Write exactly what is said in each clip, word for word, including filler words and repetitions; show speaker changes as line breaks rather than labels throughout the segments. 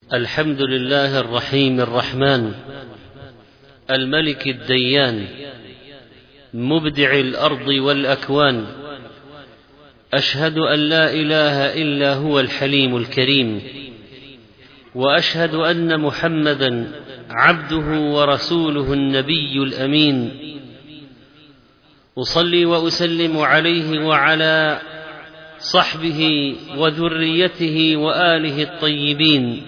الحمد لله الرحيم الرحمن الملك الديان مبدع الأرض والأكوان. أشهد أن لا إله إلا هو الحليم الكريم، وأشهد أن محمدا عبده ورسوله النبي الأمين. أصلي وأسلم عليه وعلى صحبه وذريته وآله الطيبين.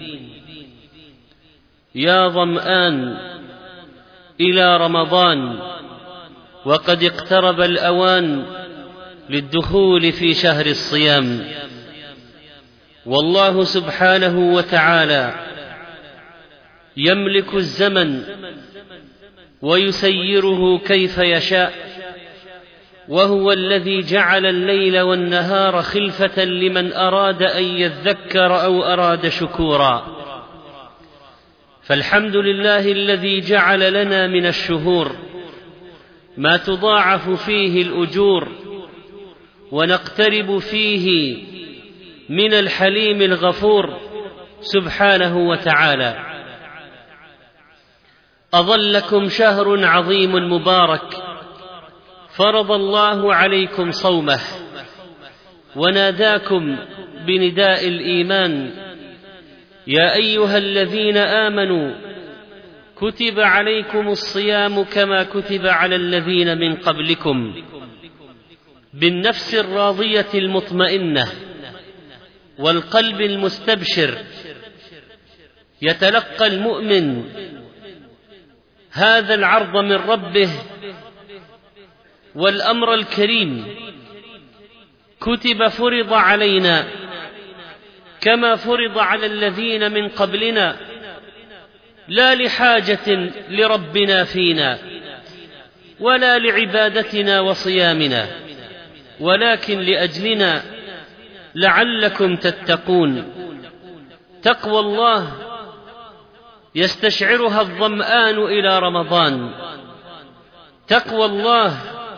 يا ظمآن إلى رمضان، وقد اقترب الأوان للدخول في شهر الصيام، والله سبحانه وتعالى يملك الزمن ويسيره كيف يشاء، وهو الذي جعل الليل والنهار خلفة لمن أراد أن يذكر أو أراد شكورا. فالحمد لله الذي جعل لنا من الشهور ما تضاعف فيه الأجور، ونقترب فيه من الحليم الغفور سبحانه وتعالى. أظلكم شهر عظيم مبارك فرض الله عليكم صومه، وناداكم بنداء الإيمان: يا أيها الذين آمنوا كتب عليكم الصيام كما كتب على الذين من قبلكم. بالنفس الراضية المطمئنة والقلب المستبشر يتلقى المؤمن هذا العرض من ربه والأمر الكريم. كتب فرض علينا كما فرض على الذين من قبلنا، لا لحاجة لربنا فينا ولا لعبادتنا وصيامنا، ولكن لأجلنا لعلكم تتقون. تقوى الله يستشعرها الظمآن إلى رمضان. تقوى الله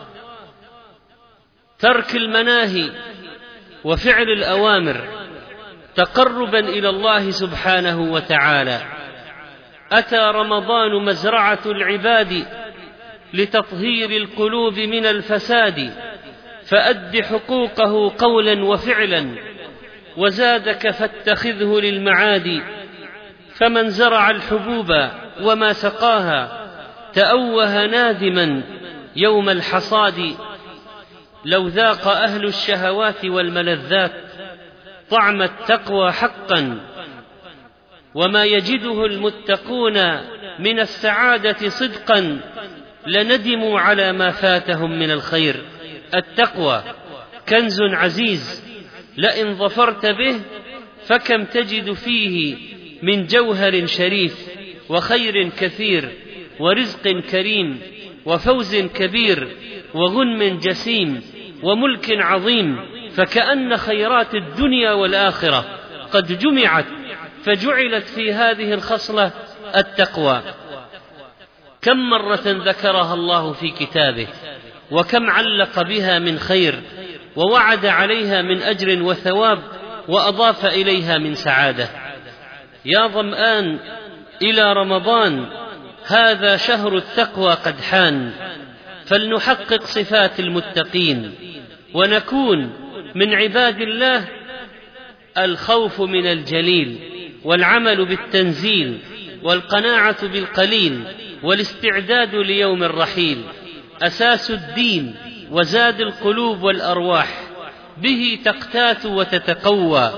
ترك المناهي وفعل الأوامر تقربا إلى الله سبحانه وتعالى. أتى رمضان مزرعة العباد لتطهير القلوب من الفساد، فأد حقوقه قولا وفعلا، وزادك فاتخذه للمعاد. فمن زرع الحبوب وما سقاها تأوه نادما يوم الحصاد. لو ذاق أهل الشهوات والملذات طعم التقوى حقا، وما يجده المتقون من السعادة صدقا لندموا على ما فاتهم من الخير. التقوى كنز عزيز، لئن ظفرت به فكم تجد فيه من جوهر شريف وخير كثير ورزق كريم وفوز كبير وغنم جسيم وملك عظيم. فكأن خيرات الدنيا والآخرة قد جمعت فجعلت في هذه الخصلة التقوى. كم مرة ذكرها الله في كتابه، وكم علق بها من خير، ووعد عليها من أجر وثواب، وأضاف إليها من سعادة. يا ظمآن إلى رمضان، هذا شهر التقوى قد حان، فلنحقق صفات المتقين ونكون من عباد الله. الخوف من الجليل، والعمل بالتنزيل، والقناعة بالقليل، والاستعداد ليوم الرحيل أساس الدين وزاد القلوب والأرواح، به تقتات وتتقوى.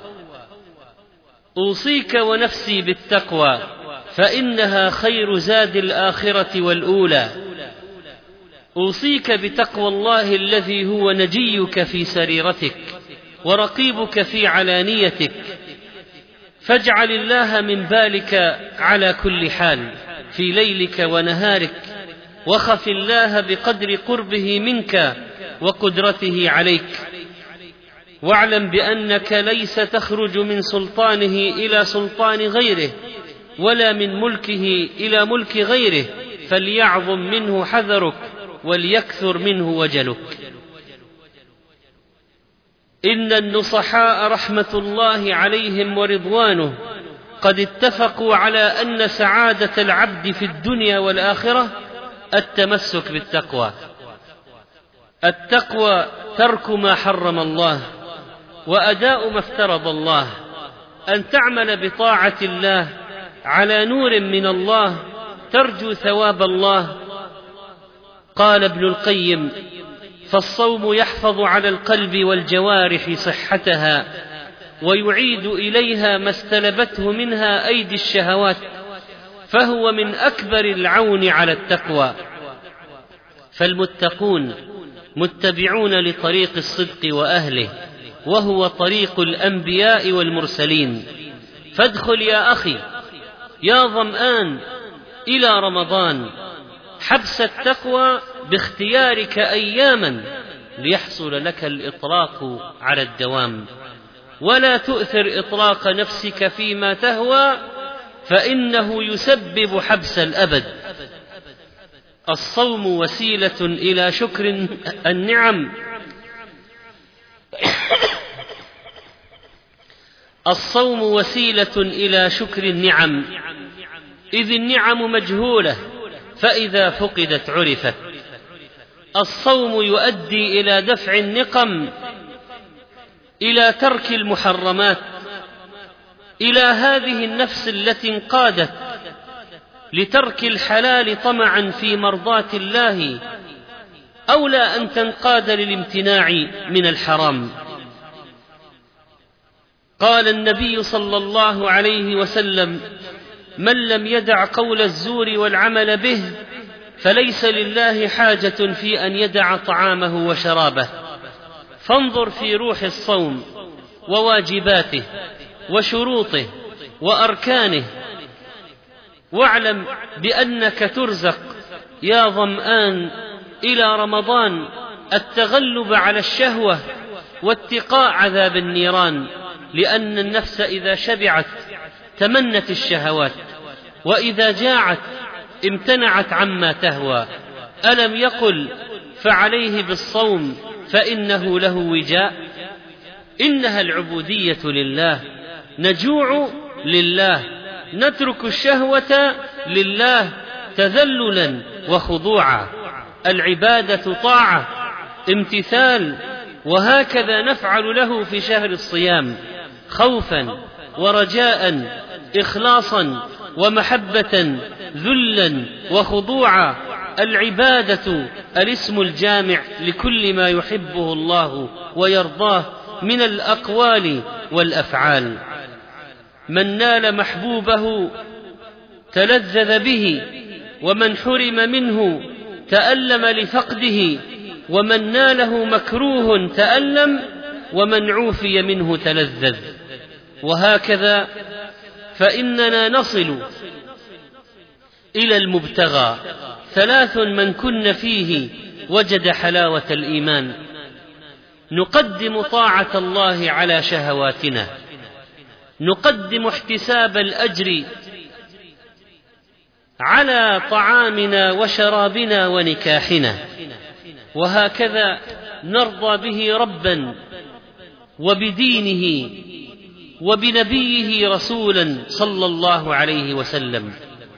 أوصيك ونفسي بالتقوى، فإنها خير زاد الآخرة والأولى. أوصيك بتقوى الله الذي هو نجيك في سريرتك ورقيبك في علانيتك، فاجعل الله من بالك على كل حال في ليلك ونهارك، وخف الله بقدر قربه منك وقدرته عليك. واعلم بأنك ليس تخرج من سلطانه إلى سلطان غيره، ولا من ملكه إلى ملك غيره، فليعظم منه حذرك وليكثر منه وجلك. إن النصحاء رحمة الله عليهم ورضوانه قد اتفقوا على أن سعادة العبد في الدنيا والآخرة التمسك بالتقوى. التقوى ترك ما حرم الله وأداء ما افترض الله، أن تعمل بطاعة الله على نور من الله ترجو ثواب الله. قال ابن القيم: فالصوم يحفظ على القلب والجوارح صحتها ويعيد إليها ما استلبته منها أيدي الشهوات، فهو من أكبر العون على التقوى. فالمتقون متبعون لطريق الصدق وأهله، وهو طريق الأنبياء والمرسلين. فادخل يا أخي يا ظمآن إلى رمضان حبس التقوى باختيارك أياما ليحصل لك الإطلاق على الدوام، ولا تؤثر إطلاق نفسك فيما تهوى، فإنه يسبب حبس الأبد. الصوم وسيلة إلى شكر النعم الصوم وسيلة إلى شكر النعم، إذ النعم مجهولة فإذا فقدت عرفت. الصوم يؤدي إلى دفع النقم، إلى ترك المحرمات، إلى هذه النفس التي انقادت لترك الحلال طمعا في مرضاة الله، أولى أن تنقاد للامتناع من الحرام. قال النبي صلى الله عليه وسلم: من لم يدع قول الزور والعمل به فليس لله حاجة في أن يدع طعامه وشرابه. فانظر في روح الصوم وواجباته وشروطه وأركانه، واعلم بأنك ترزق يا ظمآن إلى رمضان التغلب على الشهوة واتقاء عذاب النيران، لأن النفس إذا شبعت تمنت الشهوات، وإذا جاعت امتنعت عما تهوى. ألم يقل: فعليه بالصوم فإنه له وجاء؟ إنها العبودية لله، نجوع لله، نترك الشهوة لله تذللا وخضوعا. العبادة طاعة امتثال، وهكذا نفعل له في شهر الصيام، خوفا ورجاء، إخلاصا ومحبة، ذلا وخضوعا. العبادة الاسم الجامع لكل ما يحبه الله ويرضاه من الأقوال والأفعال. من نال محبوبه تلذذ به، ومن حرم منه تألم لفقده، ومن ناله مكروه تألم، ومن عوفي منه تلذذ. وهكذا فإننا نصل إلى المبتغى. ثلاث من كن فيه وجد حلاوة الإيمان: نقدم طاعة الله على شهواتنا، نقدم احتساب الأجر على طعامنا وشرابنا ونكاحنا، وهكذا نرضى به ربا وبدينه وبنبيه رسولا صلى الله عليه وسلم.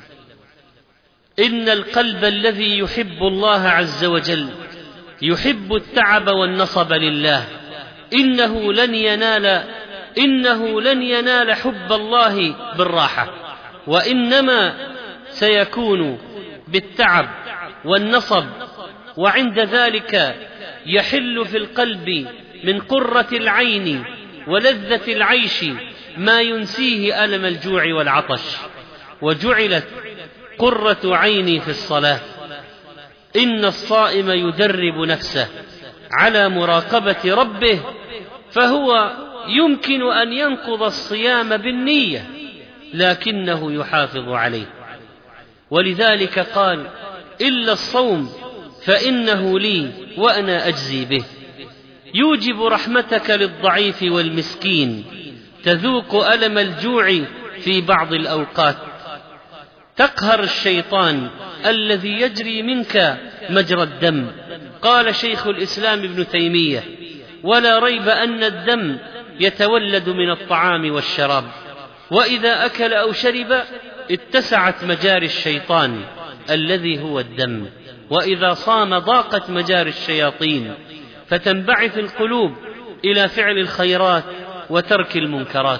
إن القلب الذي يحب الله عز وجل يحب التعب والنصب لله. إنه لن ينال إنه لن ينال حب الله بالراحة، وإنما سيكون بالتعب والنصب. وعند ذلك يحل في القلب من قرة العين ولذة العيش ما ينسيه ألم الجوع والعطش. وجعلت قرة عيني في الصلاة. إن الصائم يدرب نفسه على مراقبة ربه، فهو يمكن أن ينقض الصيام بالنية لكنه يحافظ عليه. ولذلك قال: إلا الصوم فإنه لي وأنا أجزي به. يوجب رحمتك للضعيف والمسكين، تذوق ألم الجوع في بعض الأوقات، تقهر الشيطان الذي يجري منك مجرى الدم. قال شيخ الإسلام ابن تيمية: ولا ريب أن الدم يتولد من الطعام والشراب، وإذا أكل أو شرب اتسعت مجاري الشيطان الذي هو الدم، وإذا صام ضاقت مجاري الشياطين، فتنبعث القلوب إلى فعل الخيرات وترك المنكرات.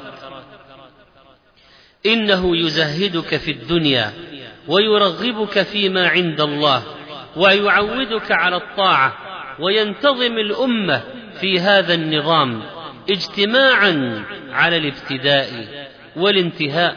إنه يزهدك في الدنيا ويرغبك فيما عند الله ويعودك على الطاعة، وينتظم الأمة في هذا النظام اجتماعا على الابتداء والانتهاء.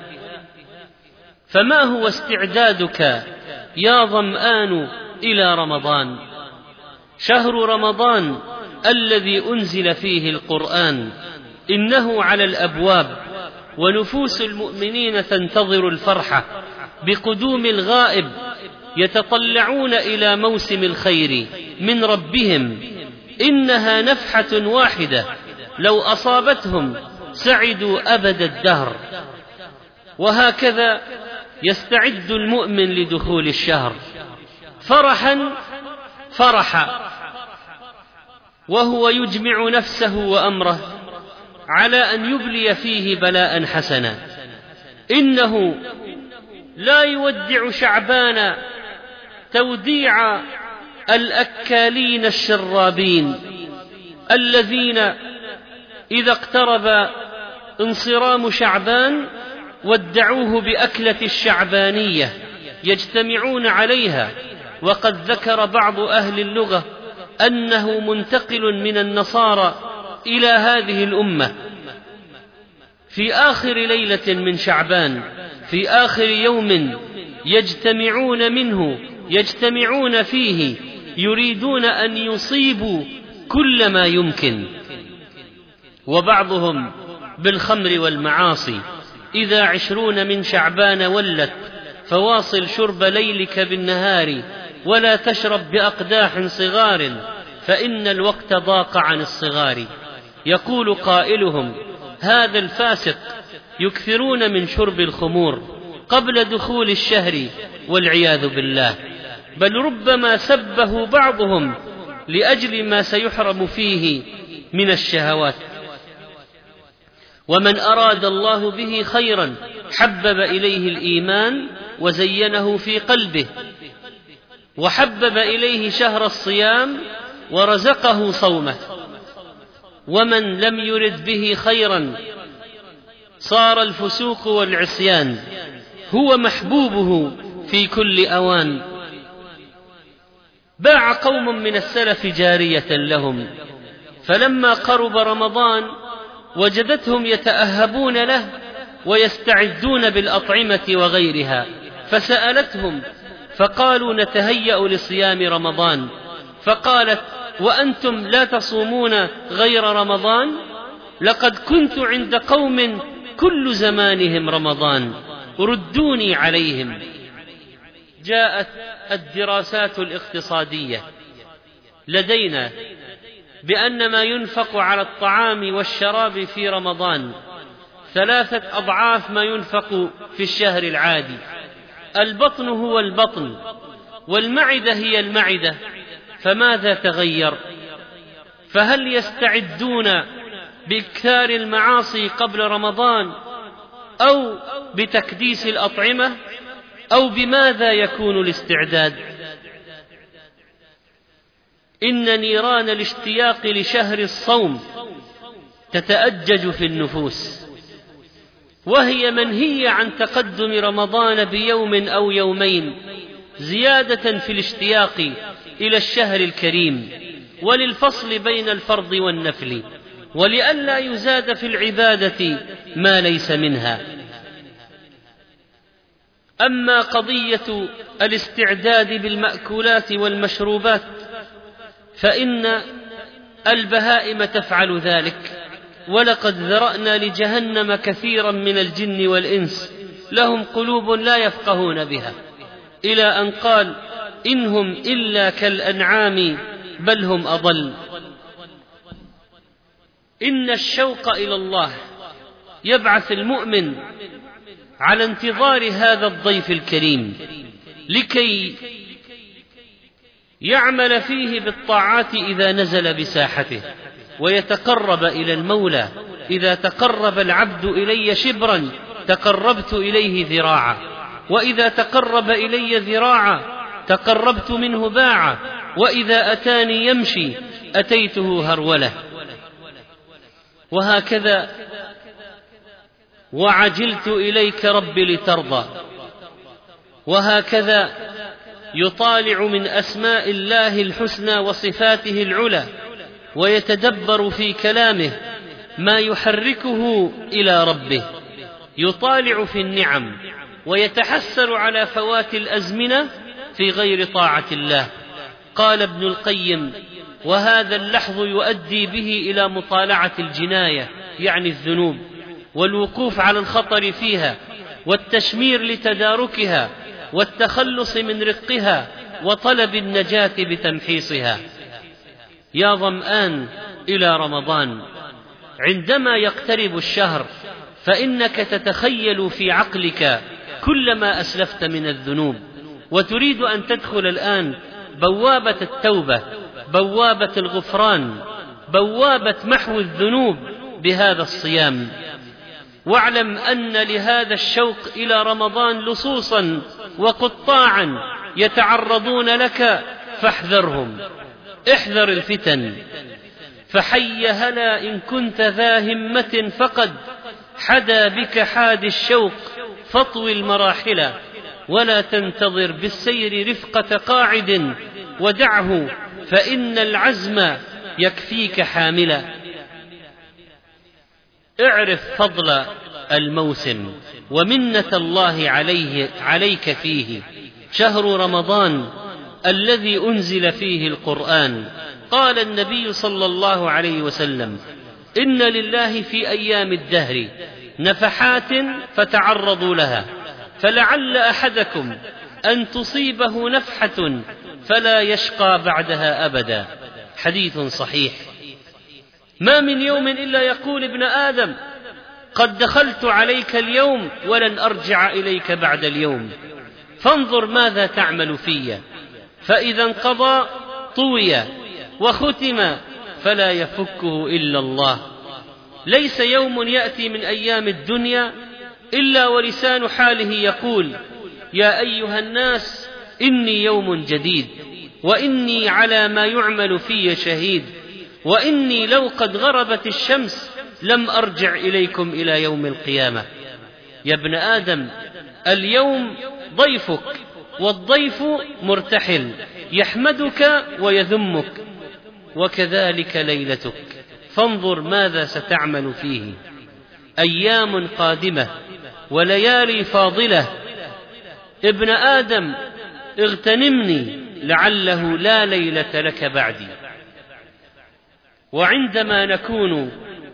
فما هو استعدادك يا ظمآن إلى رمضان؟ شهر رمضان الذي أنزل فيه القرآن إنه على الأبواب، ونفوس المؤمنين تنتظر الفرحة بقدوم الغائب، يتطلعون إلى موسم الخير من ربهم. إنها نفحة واحدة لو أصابتهم سعدوا أبد الدهر. وهكذا يستعد المؤمن لدخول الشهر فرحا فرحا، وهو يجمع نفسه وأمره على أن يبلي فيه بلاء حسنا. إنه لا يودع شعبان توديع الأكالين الشرابين الذين إذا اقترب انصرام شعبان ودعوه بأكلة الشعبانية يجتمعون عليها. وقد ذكر بعض أهل اللغة أنه منتقل من النصارى إلى هذه الأمة في آخر ليلة من شعبان، في آخر يوم يجتمعون منه يجتمعون فيه يريدون أن يصيبوا كل ما يمكن. وبعضهم بالخمر والمعاصي. إذا عشرون من شعبان ولت فواصل شرب ليلك بالنهار، ولا تشرب بأقداح صغار فإن الوقت ضاق عن الصغار. يقول قائلهم: هذا الفاسق يكثرون من شرب الخمور قبل دخول الشهر والعياذ بالله، بل ربما سبه بعضهم لأجل ما سيحرم فيه من الشهوات. ومن أراد الله به خيرا حبب إليه الإيمان وزينه في قلبه، وحبب إليه شهر الصيام ورزقه صومه. ومن لم يرد به خيرا صار الفسوق والعصيان هو محبوبه في كل أوان. باع قوم من السلف جارية لهم، فلما قرب رمضان وجدتهم يتأهبون له ويستعدون بالأطعمة وغيرها، فسألتهم فقالوا: نتهيأ لصيام رمضان. فقالت: وأنتم لا تصومون غير رمضان؟ لقد كنت عند قوم كل زمانهم رمضان، ردوني عليهم. جاءت الدراسات الاقتصادية لدينا بأن ما ينفق على الطعام والشراب في رمضان ثلاثة أضعاف ما ينفق في الشهر العادي. البطن هو البطن والمعدة هي المعدة، فماذا تغير؟ فهل يستعدون بإكثار المعاصي قبل رمضان، أو بتكديس الأطعمة، أو بماذا يكون الاستعداد؟ إن نيران الاشتياق لشهر الصوم تتأجج في النفوس، وهي منهية عن تقدم رمضان بيوم أو يومين، زيادة في الاشتياق إلى الشهر الكريم، وللفصل بين الفرض والنفل، ولئلا يزاد في العبادة ما ليس منها. أما قضية الاستعداد بالمأكولات والمشروبات فإن البهائم تفعل ذلك، ولقد ذرأنا لجهنم كثيرا من الجن والإنس لهم قلوب لا يفقهون بها، إلى أن قال: إنهم إلا كالأنعام بل هم أضل. إن الشوق إلى الله يبعث المؤمن على انتظار هذا الضيف الكريم لكي يعمل فيه بالطاعات إذا نزل بساحته، ويتقرب إلى المولى. إذا تقرب العبد إلي شبرا تقربت إليه ذراعا، وإذا تقرب إلي ذراعا تقربت منه باعا، وإذا أتاني يمشي أتيته هرولة. وهكذا وعجلت إليك رب لترضى. وهكذا يطالع من أسماء الله الحسنى وصفاته العلى ويتدبر في كلامه ما يحركه إلى ربه، يطالع في النعم ويتحسر على فوات الأزمنة في غير طاعة الله. قال ابن القيم: وهذا اللحظ يؤدي به إلى مطالعة الجناية، يعني الذنوب، والوقوف على الخطر فيها، والتشمير لتداركها، والتخلص من رقها، وطلب النجاة بتمحيصها. يا ظمآن إلى رمضان، عندما يقترب الشهر فإنك تتخيل في عقلك كل ما أسلفت من الذنوب، وتريد أن تدخل الآن بوابة التوبة، بوابة الغفران، بوابة محو الذنوب بهذا الصيام. واعلم أن لهذا الشوق إلى رمضان لصوصا وقطاعا يتعرضون لك فاحذرهم، احذر الفتن. فحي هلا إن كنت ذا همة فقد حدا بك حاد الشوق فاطوي المراحل، ولا تنتظر بالسير رفقة قاعد ودعه فإن العزم يكفيك حاملا. اعرف فضل الموسم ومنة الله عليه عليك فيه، شهر رمضان الذي أنزل فيه القرآن. قال النبي صلى الله عليه وسلم: إن لله في أيام الدهر نفحات فتعرضوا لها، فلعل أحدكم أن تصيبه نفحة فلا يشقى بعدها أبدا. حديث صحيح. ما من يوم إلا يقول ابن آدم: قد دخلت عليك اليوم ولن أرجع إليك بعد اليوم، فانظر ماذا تعمل في، فإذا انقضى طوي وختم فلا يفكه إلا الله. ليس يوم يأتي من أيام الدنيا إلا ولسان حاله يقول: يا أيها الناس إني يوم جديد، وإني على ما يعمل في شهيد، وإني لو قد غربت الشمس لم أرجع إليكم إلى يوم القيامة. يا ابن آدم، اليوم ضيفك، والضيف مرتحل يحمدك ويذمك، وكذلك ليلتك، فانظر ماذا ستعمل فيه. أيام قادمة وليالي فاضلة. ابن آدم اغتنمني لعله لا ليلة لك بعدي. وعندما نكون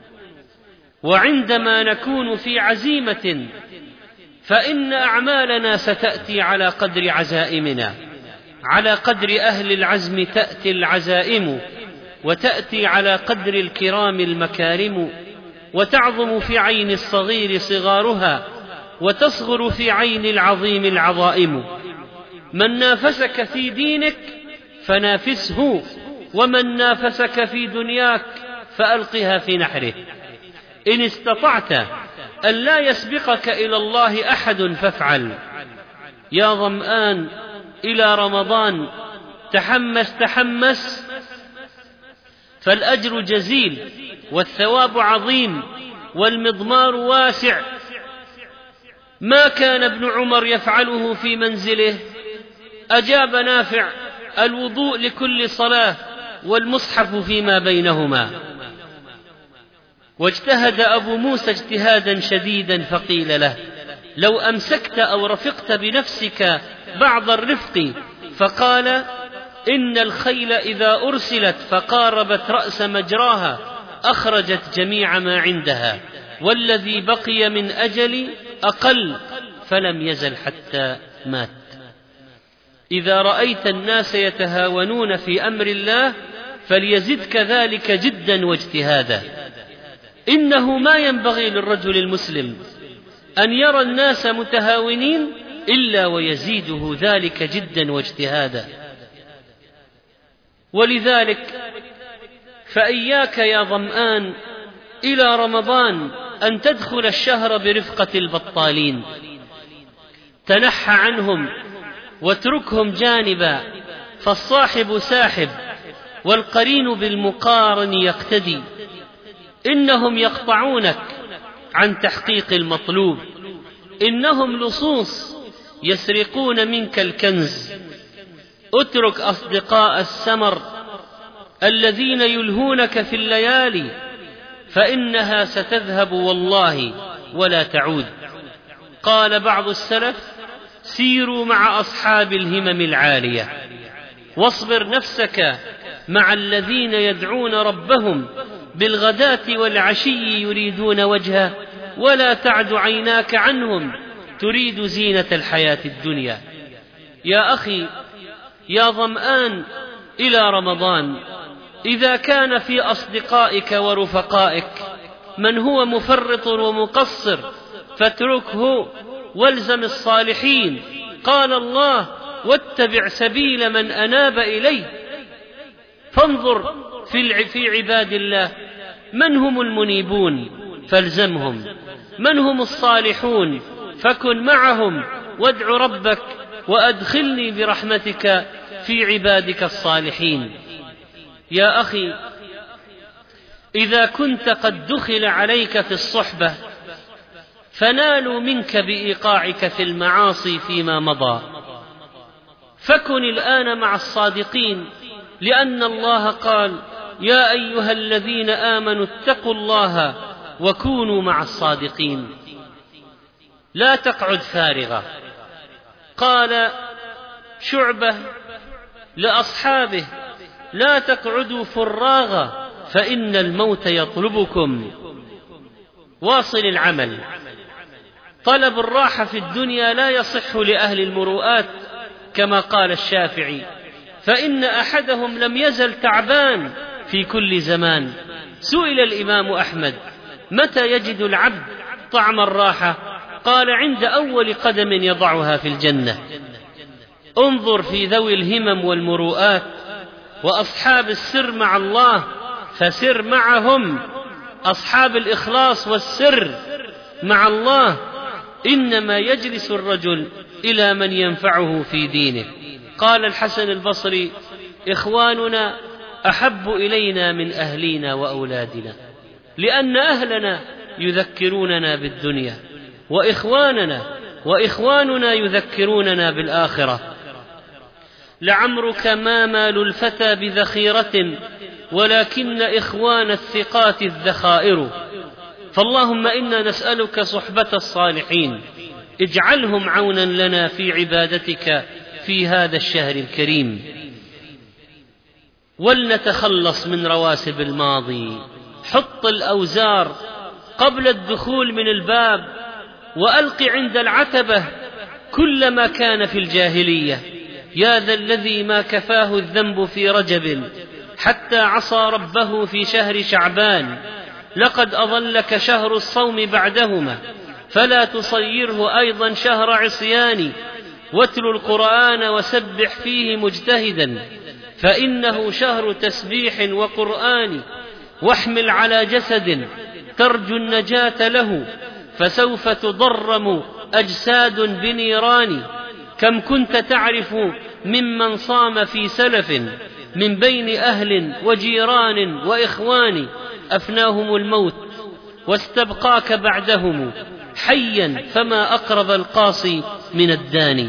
وعندما نكون في عزيمة فإن أعمالنا ستأتي على قدر عزائمنا، على قدر أهل العزم تأتي العزائم، وتأتي على قدر الكرام المكارم، وتعظم في عين الصغير صغارها، وتصغر في عين العظيم العظائم. من نافسك في دينك فنافسه، ومن نافسك في دنياك فألقها في نحره. إن استطعت أن لا يسبقك إلى الله أحد فافعل. يا ظمآن إلى رمضان، تحمس تحمس، فالأجر جزيل والثواب عظيم والمضمار واسع. ما كان ابن عمر يفعله في منزله؟ أجاب نافع: الوضوء لكل صلاة والمصحف فيما بينهما. واجتهد أبو موسى اجتهادا شديدا فقيل له: لو أمسكت أو رفقت بنفسك بعض الرفق. فقال: إن الخيل إذا أرسلت فقاربت رأس مجراها أخرجت جميع ما عندها، والذي بقي من أجل أقل، فلم يزل حتى مات. إذا رأيت الناس يتهاونون في أمر الله فليزدك ذلك جدا واجتهادا. إنه ما ينبغي للرجل المسلم أن يرى الناس متهاونين إلا ويزيده ذلك جدا واجتهادا. ولذلك فإياك يا ظمآن إلى رمضان أن تدخل الشهر برفقة البطالين، تنحى عنهم واتركهم جانبا، فالصاحب ساحب والقرين بالمقارن يقتدي. إنهم يقطعونك عن تحقيق المطلوب، إنهم لصوص يسرقون منك الكنز. اترك أصدقاء السمر الذين يلهونك في الليالي، فإنها ستذهب والله ولا تعود. قال بعض السلف: سيروا مع أصحاب الهمم العالية، واصبر نفسك مع الذين يدعون ربهم بالغداة والعشي يريدون وجهه، ولا تعد عيناك عنهم تريد زينة الحياة الدنيا. يا أخي يا ظمآن إلى رمضان، إذا كان في أصدقائك ورفقائك من هو مفرط ومقصر فاتركه والزم الصالحين. قال الله: واتبع سبيل من أناب إليه. فانظر في عباد الله من هم المنيبون فالزمهم، من هم الصالحون فكن معهم، وادع ربك وأدخلني برحمتك في عبادك الصالحين. يا أخي إذا كنت قد دخل عليك في الصحبة فنالوا منك بإيقاعك في المعاصي فيما مضى، فكن الآن مع الصادقين، لأن الله قال: يا أيها الذين آمنوا اتقوا الله وكونوا مع الصادقين. لا تقعد فارغة. قال شعبة لأصحابه: لا تقعدوا فراغا فإن الموت يطلبكم. واصل العمل. طلب الراحة في الدنيا لا يصح لأهل المروءات، كما قال الشافعي: فإن أحدهم لم يزل تعبان في كل زمان. سئل الإمام أحمد: متى يجد العبد طعم الراحة؟ قال: عند أول قدم يضعها في الجنة. انظر في ذوي الهمم والمروءات وأصحاب السر مع الله فسر معهم، أصحاب الإخلاص والسر مع الله. إنما يجلس الرجل إلى من ينفعه في دينه. قال الحسن البصري: إخواننا أحب إلينا من أهلينا وأولادنا، لأن أهلنا يذكروننا بالدنيا، وإخواننا وإخواننا يذكروننا بالآخرة. لعمرك ما مال الفتى بذخيرة، ولكن إخوان الثقات الذخائر. فاللهم إنا نسألك صحبة الصالحين، اجعلهم عونا لنا في عبادتك في هذا الشهر الكريم. ولنتخلص من رواسب الماضي. حط الأوزار قبل الدخول من الباب، وألق عند العتبة كل ما كان في الجاهلية. يا ذا الذي ما كفاه الذنب في رجب، حتى عصى ربه في شهر شعبان. لقد أضلك شهر الصوم بعدهما، فلا تصيره أيضا شهر عصيان. واتل القرآن وسبح فيه مجتهدا، فإنه شهر تسبيح وقرآن. واحمل على جسد ترجو النجاة له، فسوف تضرم أجساد بنيران. كم كنت تعرف ممن صام في سلف، من بين أهل وجيران وإخوان، أفناهم الموت واستبقاك بعدهم حيا، فما أقرب القاصي من الداني.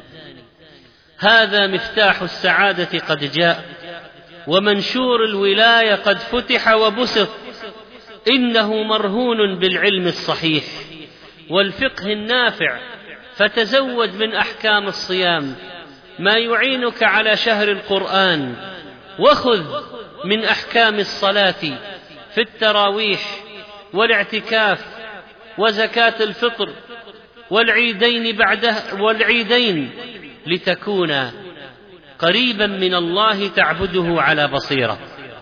هذا مفتاح السعادة قد جاء، ومنشور الولاية قد فتح وبسط. إنه مرهون بالعلم الصحيح والفقه النافع، فتزود من أحكام الصيام ما يعينك على شهر القرآن، وخذ من أحكام الصلاة في التراويح والاعتكاف وزكاة الفطر والعيدين بعده والعيدين، لتكون قريبا من الله تعبده على بصيرة.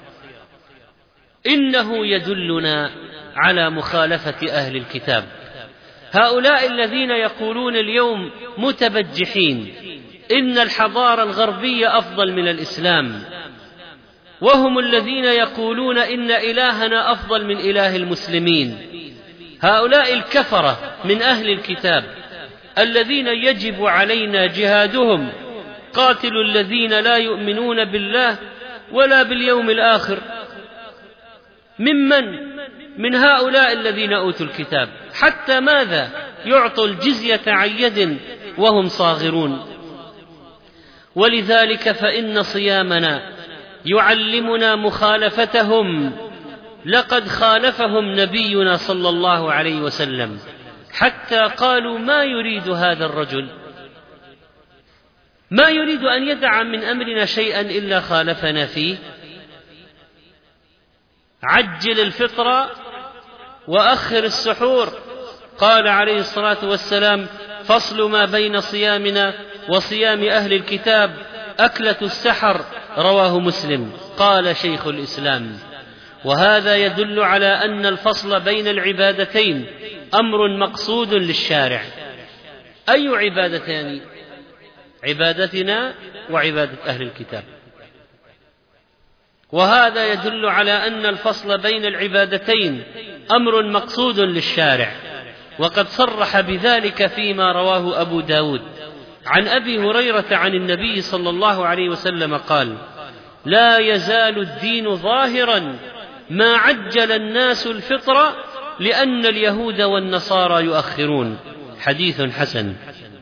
إنه يدلنا على مخالفة أهل الكتاب، هؤلاء الذين يقولون اليوم متبجحين إن الحضارة الغربية أفضل من الإسلام، وهم الذين يقولون إن إلهنا أفضل من إله المسلمين. هؤلاء الكفرة من أهل الكتاب الذين يجب علينا جهادهم، قاتلوا الذين لا يؤمنون بالله ولا باليوم الآخر. ممن؟ من هؤلاء الذين أوتوا الكتاب، حتى ماذا؟ يعطوا الجزية عن يد وهم صاغرون. ولذلك فإن صيامنا يعلمنا مخالفتهم. لقد خالفهم نبينا صلى الله عليه وسلم حتى قالوا ما يريد هذا الرجل، ما يريد أن يدع من أمرنا شيئا إلا خالفنا فيه. عجل الفطر وأخر السحور. قال عليه الصلاة والسلام: فصل ما بين صيامنا وصيام أهل الكتاب أكلة السحر، رواه مسلم. قال شيخ الإسلام: وهذا يدل على أن الفصل بين العبادتين أمر مقصود للشارع. أي عبادتين؟ عبادتنا وعبادة أهل الكتاب. وهذا يدل على أن الفصل بين العبادتين أمر مقصود للشارع، وقد صرح بذلك فيما رواه أبو داود عن أبي هريرة عن النبي صلى الله عليه وسلم قال: لا يزال الدين ظاهرا ما عجل الناس الفطر لأن اليهود والنصارى يؤخرون. حديث حسن.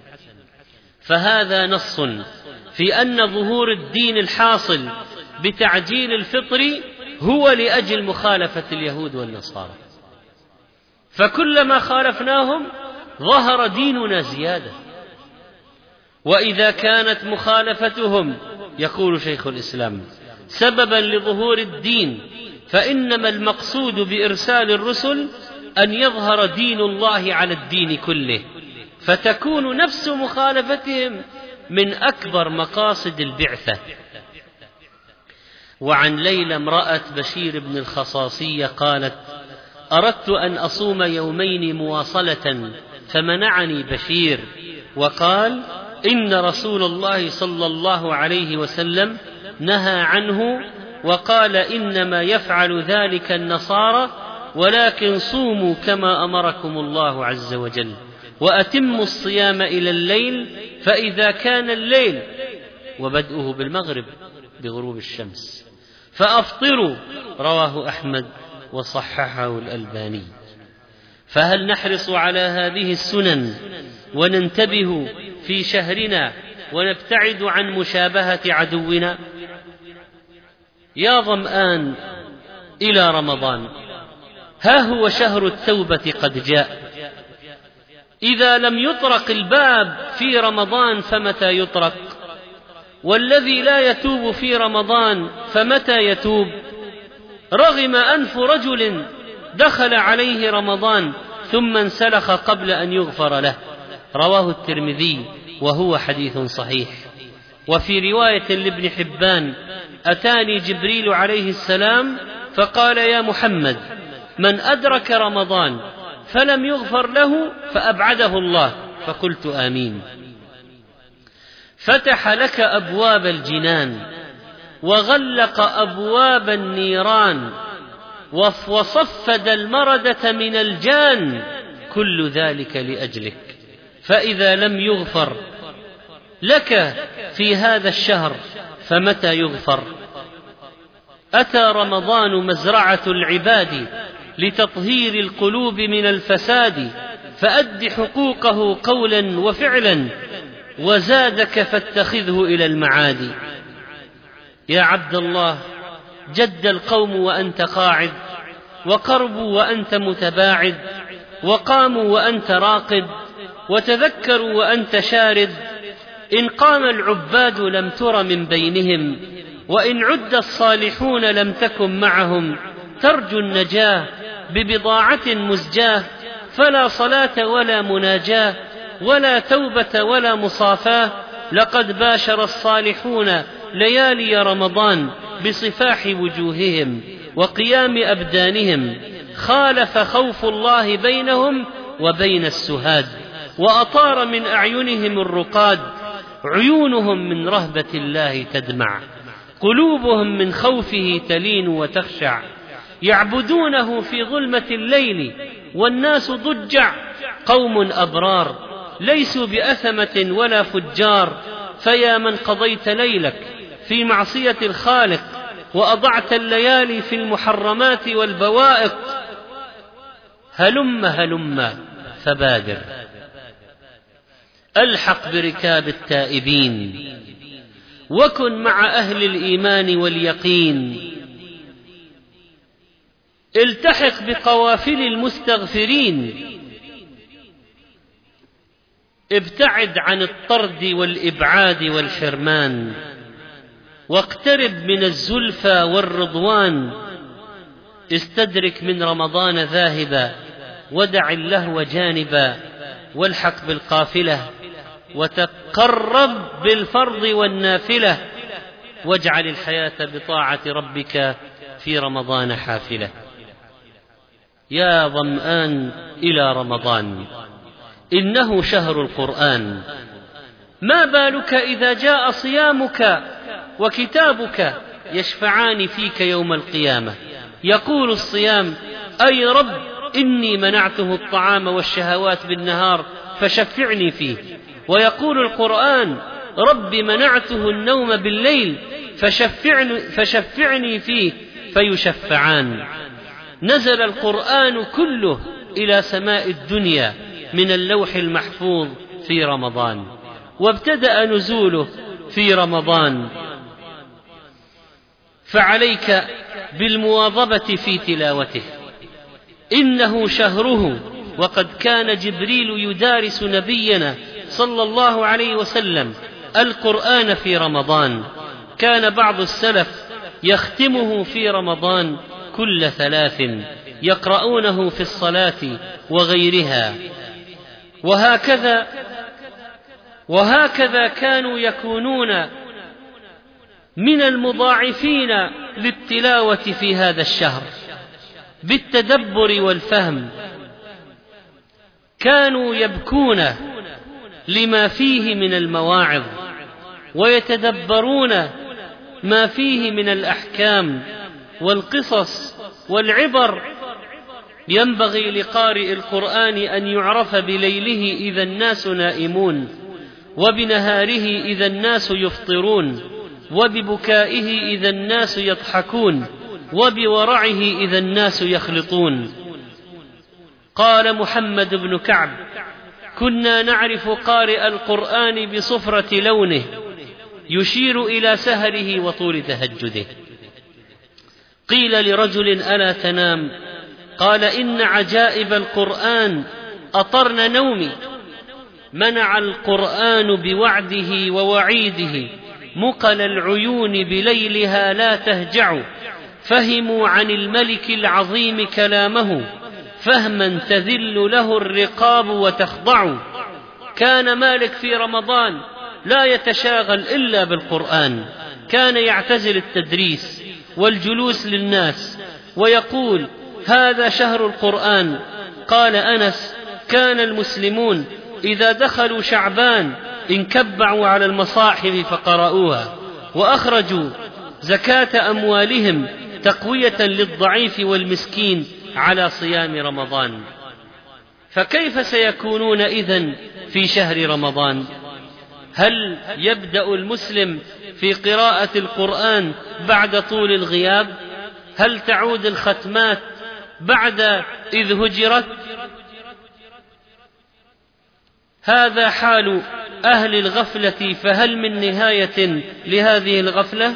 فهذا نص في أن ظهور الدين الحاصل بتعجيل الفطر هو لأجل مخالفة اليهود والنصارى، فكلما خالفناهم ظهر ديننا زيادة. وإذا كانت مخالفتهم، يقول شيخ الإسلام، سببا لظهور الدين، فإنما المقصود بإرسال الرسل أن يظهر دين الله على الدين كله، فتكون نفس مخالفتهم من أكبر مقاصد البعثة. وعن ليلى امرأة بشير بن الخصاصية قالت: أردت أن أصوم يومين مواصلة فمنعني بشير، وقال: إن رسول الله صلى الله عليه وسلم نهى عنه، وقال: إنما يفعل ذلك النصارى، ولكن صوموا كما أمركم الله عز وجل، وأتموا الصيام إلى الليل، فإذا كان الليل وبدءه بالمغرب بغروب الشمس فأفطروا. رواه أحمد وصححه الألباني. فهل نحرص على هذه السنن وننتبه في شهرنا ونبتعد عن مشابهة عدونا؟ يا ظمآن إلى رمضان، ها هو شهر التوبة قد جاء. إذا لم يطرق الباب في رمضان فمتى يطرق؟ والذي لا يتوب في رمضان فمتى يتوب؟ رغم أنف رجل دخل عليه رمضان ثم انسلخ قبل أن يغفر له. رواه الترمذي وهو حديث صحيح. وفي رواية لابن حبان: أتاني جبريل عليه السلام فقال: يا محمد، من أدرك رمضان فلم يغفر له فأبعده الله. فقلت آمين. فتح لك أبواب الجنان وغلق أبواب النيران وصفد المردة من الجان، كل ذلك لأجلك. فإذا لم يغفر لك في هذا الشهر فمتى يغفر؟ أتى رمضان مزرعة العباد لتطهير القلوب من الفساد، فأد حقوقه قولا وفعلا، وزادك فاتخذه إلى المعاد. يا عبد الله، جد القوم وأنت قاعد، وقربوا وأنت متباعد، وقاموا وأنت راقد، وتذكروا وأنت شارد. إن قام العباد لم تر من بينهم، وإن عد الصالحون لم تكن معهم. ترجو النجاة ببضاعة مزجاة، فلا صلاة ولا مناجاة، ولا توبة ولا مصافاة. لقد باشر الصالحون ليالي رمضان بصفاح وجوههم وقيام أبدانهم، خالف خوف الله بينهم وبين السهاد، وأطار من أعينهم الرقاد. عيونهم من رهبة الله تدمع، قلوبهم من خوفه تلين وتخشع. يعبدونه في ظلمة الليل والناس ضجع، قوم أبرار ليسوا بأثمة ولا فجار، فيا من قضيت ليلك في معصية الخالق وأضعت الليالي في المحرمات والبوائق، هلم هلم فبادر، ألحق بركاب التائبين، وكن مع أهل الإيمان واليقين، التحق بقوافل المستغفرين، ابتعد عن الطرد والإبعاد والحرمان، واقترب من الزلفى والرضوان، استدرك من رمضان ذاهبا، ودع اللهو جانبا، والحق بالقافلة، وتقرب بالفرض والنافلة، واجعل الحياة بطاعة ربك في رمضان حافلة. يا ظمآن إلى رمضان، إنه شهر القرآن، ما بالك إذا جاء صيامك وكتابك يشفعان فيك يوم القيامة. يقول الصيام: أي رب إني منعته الطعام والشهوات بالنهار فشفعني فيه. ويقول القرآن: رب منعته النوم بالليل فشفعني, فشفعني فيه، فيشفعان. نزل القرآن كله إلى سماء الدنيا من اللوح المحفوظ في رمضان، وابتدأ نزوله في رمضان، فعليك بالمواظبة في تلاوته، إنه شهره. وقد كان جبريل يدارس نبينا صلى الله عليه وسلم القرآن في رمضان، كان بعض السلف يختمه في رمضان كل ثلاث، يقرؤونه في الصلاة وغيرها، وهكذا وهكذا كانوا يكونون من المضاعفين للتلاوة في هذا الشهر بالتدبر والفهم، كانوا يبكون لما فيه من المواعظ، ويتدبرون ما فيه من الأحكام والقصص والعبر. ينبغي لقارئ القرآن أن يعرف بليله إذا الناس نائمون، وبنهاره إذا الناس يفطرون، وببكائه إذا الناس يضحكون، وبورعه إذا الناس يخلطون. قال محمد بن كعب: كنا نعرف قارئ القرآن بصفرة لونه، يشير إلى سهره وطول تهجده. قيل لرجل: ألا تنام؟ قال: إن عجائب القرآن أطرن نومي. منع القرآن بوعده ووعيده مقل العيون بليلها لا تهجع، فهموا عن الملك العظيم كلامه، فهما تذل له الرقاب وتخضع. كان مالك في رمضان لا يتشاغل إلا بالقرآن، كان يعتزل التدريس والجلوس للناس، ويقول: هذا شهر القرآن. قال أنس: كان المسلمون إذا دخلوا شعبان انكبعوا على المصاحف فقرأوها، وأخرجوا زكاة أموالهم تقوية للضعيف والمسكين على صيام رمضان. فكيف سيكونون إذن في شهر رمضان؟ هل يبدأ المسلم في قراءة القرآن بعد طول الغياب؟ هل تعود الختمات بعد إذ هجرت؟ هذا حال أهل الغفلة، فهل من نهاية لهذه الغفلة؟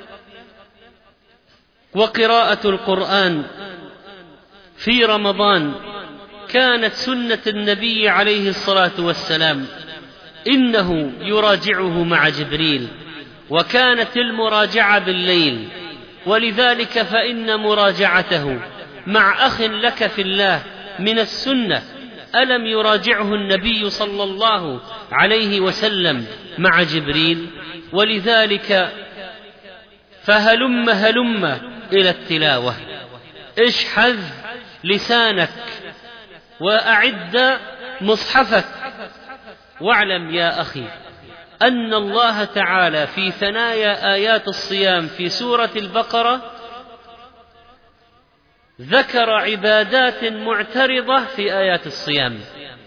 وقراءة القرآن في رمضان كانت سنة النبي عليه الصلاة والسلام، إنه يراجعه مع جبريل، وكانت المراجعة بالليل، ولذلك فإن مراجعته مع أخ لك في الله من السنة. ألم يراجعه النبي صلى الله عليه وسلم مع جبريل؟ ولذلك فهلم هلم إلى التلاوة، اشحذ لسانك وأعد مصحفك، واعلم يا أخي أن الله تعالى في ثنايا آيات الصيام في سورة البقرة ذكر عبادات معترضة في آيات الصيام،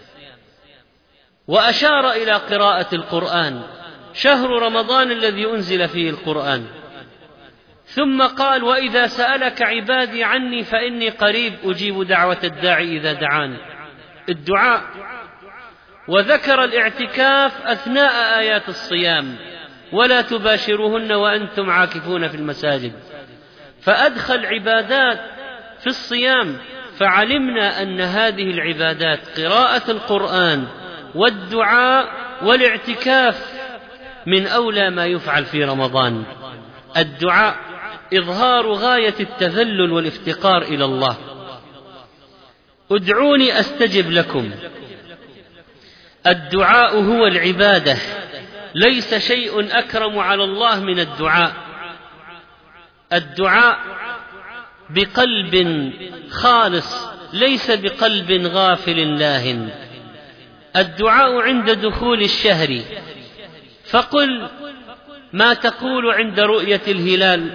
وأشار إلى قراءة القرآن، شهر رمضان الذي أنزل فيه القرآن. ثم قال: وإذا سألك عبادي عني فإني قريب أجيب دعوة الداعي إذا دعان، الدعاء. وذكر الاعتكاف أثناء آيات الصيام: ولا تباشروهن وأنتم عاكفون في المساجد. فأدخل عبادات في الصيام، فعلمنا أن هذه العبادات قراءة القرآن والدعاء والاعتكاف من أولى ما يفعل في رمضان. الدعاء إظهار غاية التذلل والافتقار إلى الله. ادعوني أستجب لكم. الدعاء هو العبادة، ليس شيء أكرم على الله من الدعاء. الدعاء بقلب خالص، ليس بقلب غافل لاهٍ. الدعاء عند دخول الشهر، فقل ما تقول عند رؤية الهلال،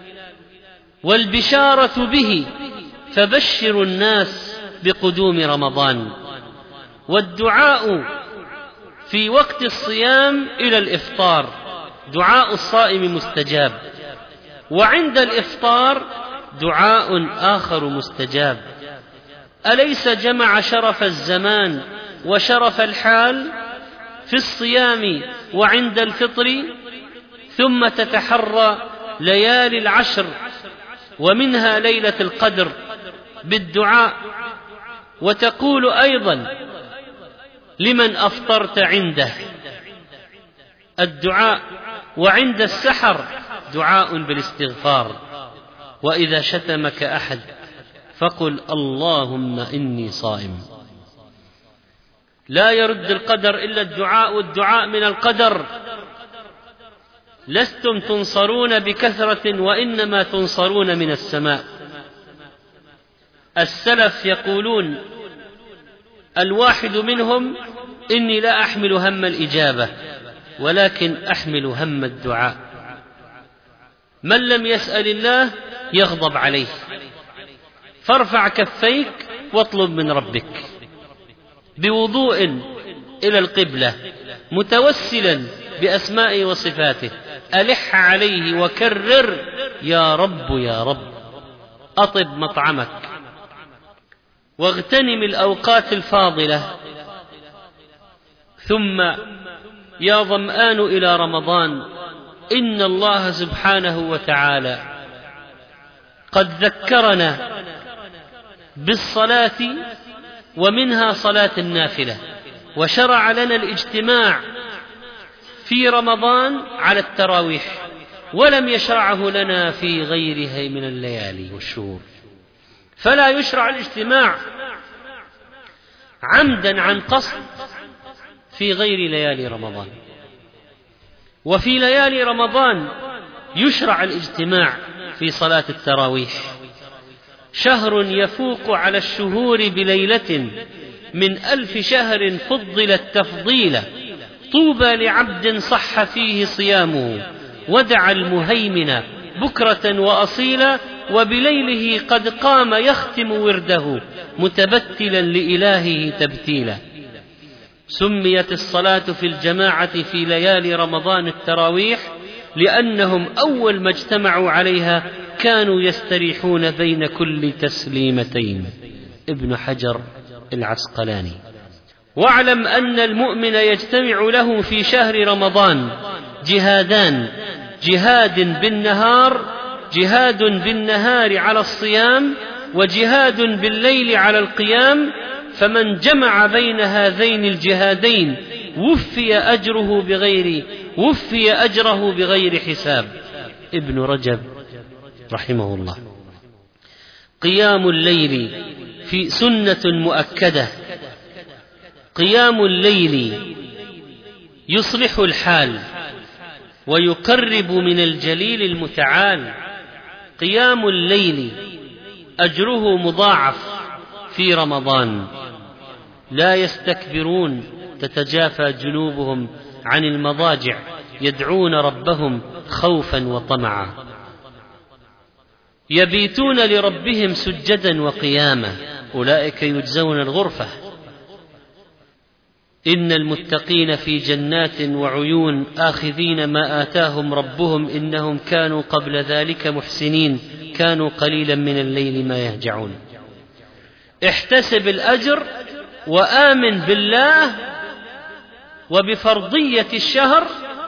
والبشارة به، فبشر الناس بقدوم رمضان. والدعاء في وقت الصيام إلى الإفطار، دعاء الصائم مستجاب. وعند الإفطار دعاء آخر مستجاب. أليس جمع شرف الزمان وشرف الحال في الصيام وعند الفطر؟ ثم تتحرى ليالي العشر ومنها ليلة القدر بالدعاء، وتقول أيضا لمن أفطرت عنده الدعاء. وعند السحر دعاء بالاستغفار. وإذا شتمك أحد فقل اللهم إني صائم. لا يرد القدر إلا الدعاء، والدعاء من القدر. لستم تنصرون بكثرة وإنما تنصرون من السماء. السلف يقولون الواحد منهم: إني لا أحمل هم الإجابة ولكن أحمل هم الدعاء. من لم يسأل الله يغضب عليه، فارفع كفيك واطلب من ربك بوضوء إلى القبلة متوسلا بأسمائه وصفاته، ألح عليه وكرر: يا رب يا رب. أطب مطعمك واغتنم الأوقات الفاضلة. ثم يا ظمآن إلى رمضان، إن الله سبحانه وتعالى قد ذكرنا بالصلاة، ومنها صلاة النافلة، وشرع لنا الاجتماع في رمضان على التراويح، ولم يشرعه لنا في غيرها من الليالي والشهور. فلا يشرع الاجتماع عمدا عن قصد في غير ليالي رمضان. وفي ليالي رمضان يشرع الاجتماع في صلاة التراويح. شهر يفوق على الشهور بليلة من ألف شهر فضلت تفضيلا، طوبى لعبد صح فيه صيامه، ودعا المهيمن بكرة وأصيلا، وبليله قد قام يختم ورده، متبتلا لإلهه تبتيلا. سميت الصلاة في الجماعة في ليالي رمضان التراويح لأنهم أول ما اجتمعوا عليها كانوا يستريحون بين كل تسليمتين. ابن حجر العسقلاني. واعلم أن المؤمن يجتمع له في شهر رمضان جهادان: جهاد بالنهار جهاد بالنهار على الصيام، وجهاد بالليل على القيام. فمن جمع بين هذين الجهادين وفي أجره بغير وفي أجره بغير حساب. ابن رجب رحمه الله. قيام الليل في سنة مؤكدة. قيام الليل يصلح الحال ويقرب من الجليل المتعال. قيام الليل أجره مضاعف في رمضان. لا يستكبرون تتجافى جنوبهم عن المضاجع يدعون ربهم خوفا وطمعا. يبيتون لربهم سجدا وقياما أولئك يجزون الغرفة. إن المتقين في جنات وعيون آخذين ما آتاهم ربهم إنهم كانوا قبل ذلك محسنين كانوا قليلا من الليل ما يهجعون. احتسب الأجر وآمن بالله وبفرضية الشهر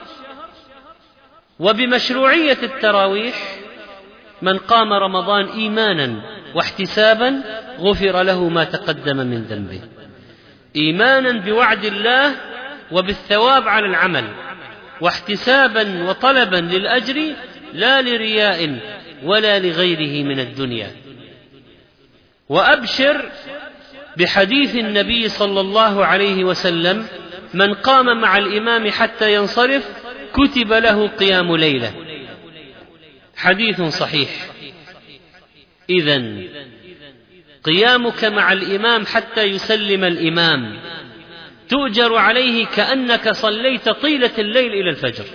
وبمشروعية التراويح. من قام رمضان إيمانا واحتسابا غفر له ما تقدم من ذنبه، إيمانا بوعد الله وبالثواب على العمل، واحتسابا وطلبا للأجر لا لرياء ولا لغيره من الدنيا. وأبشر بحديث النبي صلى الله عليه وسلم: من قام مع الإمام حتى ينصرف كتب له قيام ليلة. حديث صحيح. إذن قيامك مع الإمام حتى يسلم الإمام تؤجر عليه كأنك صليت طيلة الليل إلى الفجر.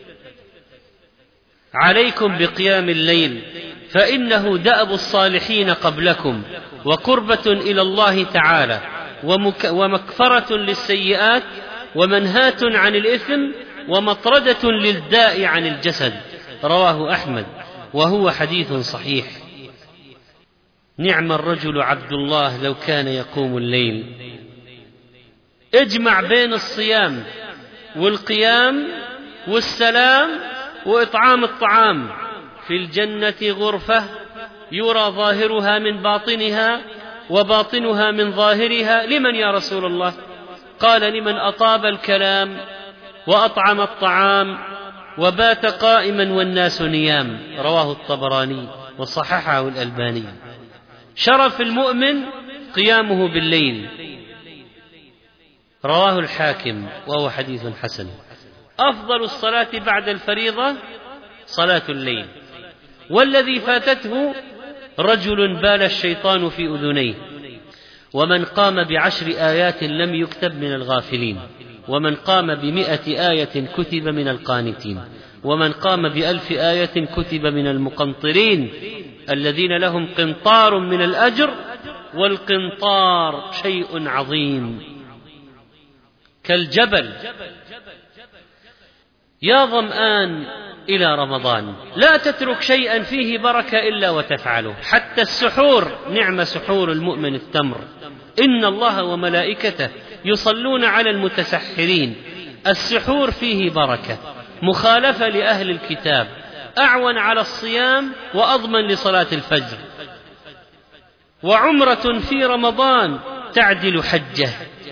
عليكم بقيام الليل فإنه دأب الصالحين قبلكم وقربة إلى الله تعالى ومكفرة للسيئات ومنهاة عن الإثم ومطردة للداء عن الجسد. رواه أحمد وهو حديث صحيح. نعم الرجل عبد الله لو كان يقوم الليل. اجمع بين الصيام والقيام والسلام وإطعام الطعام. في الجنة غرفة يرى ظاهرها من باطنها وباطنها من ظاهرها. لمن يا رسول الله؟ قال: لمن أطاب الكلام وأطعم الطعام وبات قائما والناس نيام. رواه الطبراني وصححه الألباني. شرف المؤمن قيامه بالليل. رواه الحاكم وهو حديث حسن. أفضل الصلاة بعد الفريضة صلاة الليل. والذي فاتته رجل بال الشيطان في أذنيه. ومن قام بعشر آيات لم يكتب من الغافلين، ومن قام بمئة آية كتب من القانتين، ومن قام بألف آية كتب من المقنطرين الذين لهم قنطار من الأجر. والقنطار شيء عظيم كالجبل. يا ظمآن إلى رمضان لا تترك شيئا فيه بركة إلا وتفعله. حتى السحور، نعم سحور المؤمن التمر. إن الله وملائكته يصلون على المتسحرين. السحور فيه بركة، مخالفة لأهل الكتاب، أعون على الصيام وأضمن لصلاة الفجر. وعمرة في رمضان تعدل حجة.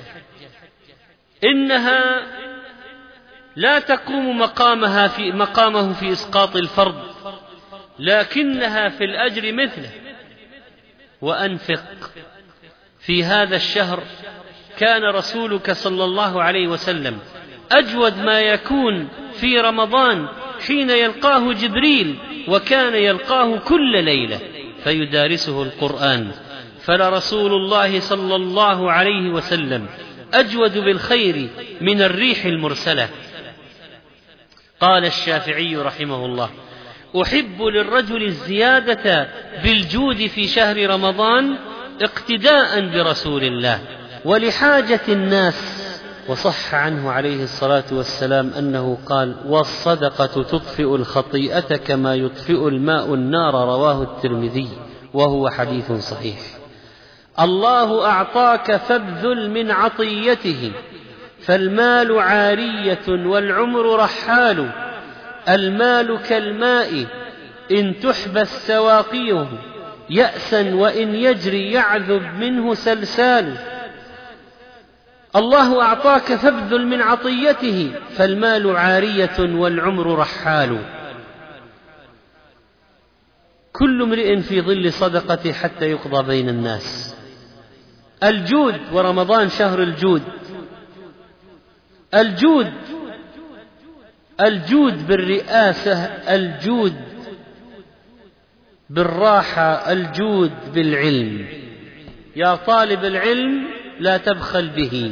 إنها لا تقوم مقامها في مقامه في إسقاط الفرض، لكنها في الأجر مثله. وأنفق في هذا الشهر. كان رسولك صلى الله عليه وسلم أجود ما يكون في رمضان حين يلقاه جبريل، وكان يلقاه كل ليلة فيدارسه القرآن. فلرسول الله صلى الله عليه وسلم أجود بالخير من الريح المرسلة. قال الشافعي رحمه الله: أحب للرجل الزيادة بالجود في شهر رمضان اقتداء برسول الله ولحاجة الناس. وصح عنه عليه الصلاة والسلام أنه قال: والصدقة تطفئ الخطيئة كما يطفئ الماء النار. رواه الترمذي وهو حديث صحيح. الله أعطاك فابذل من عطيته، فالمال عارية والعمر رحال. المال كالماء إن تحبس سواقيه، يأسا وإن يجري يعذب منه سلسال. الله أعطاك فابذل من عطيته، فالمال عارية والعمر رحال. كل امرئ في ظل صدقته حتى يقضى بين الناس. الجود، ورمضان شهر الجود. الجود الجود بالرئاسة، الجود بالراحة، الجود بالعلم. يا طالب العلم لا تبخل به.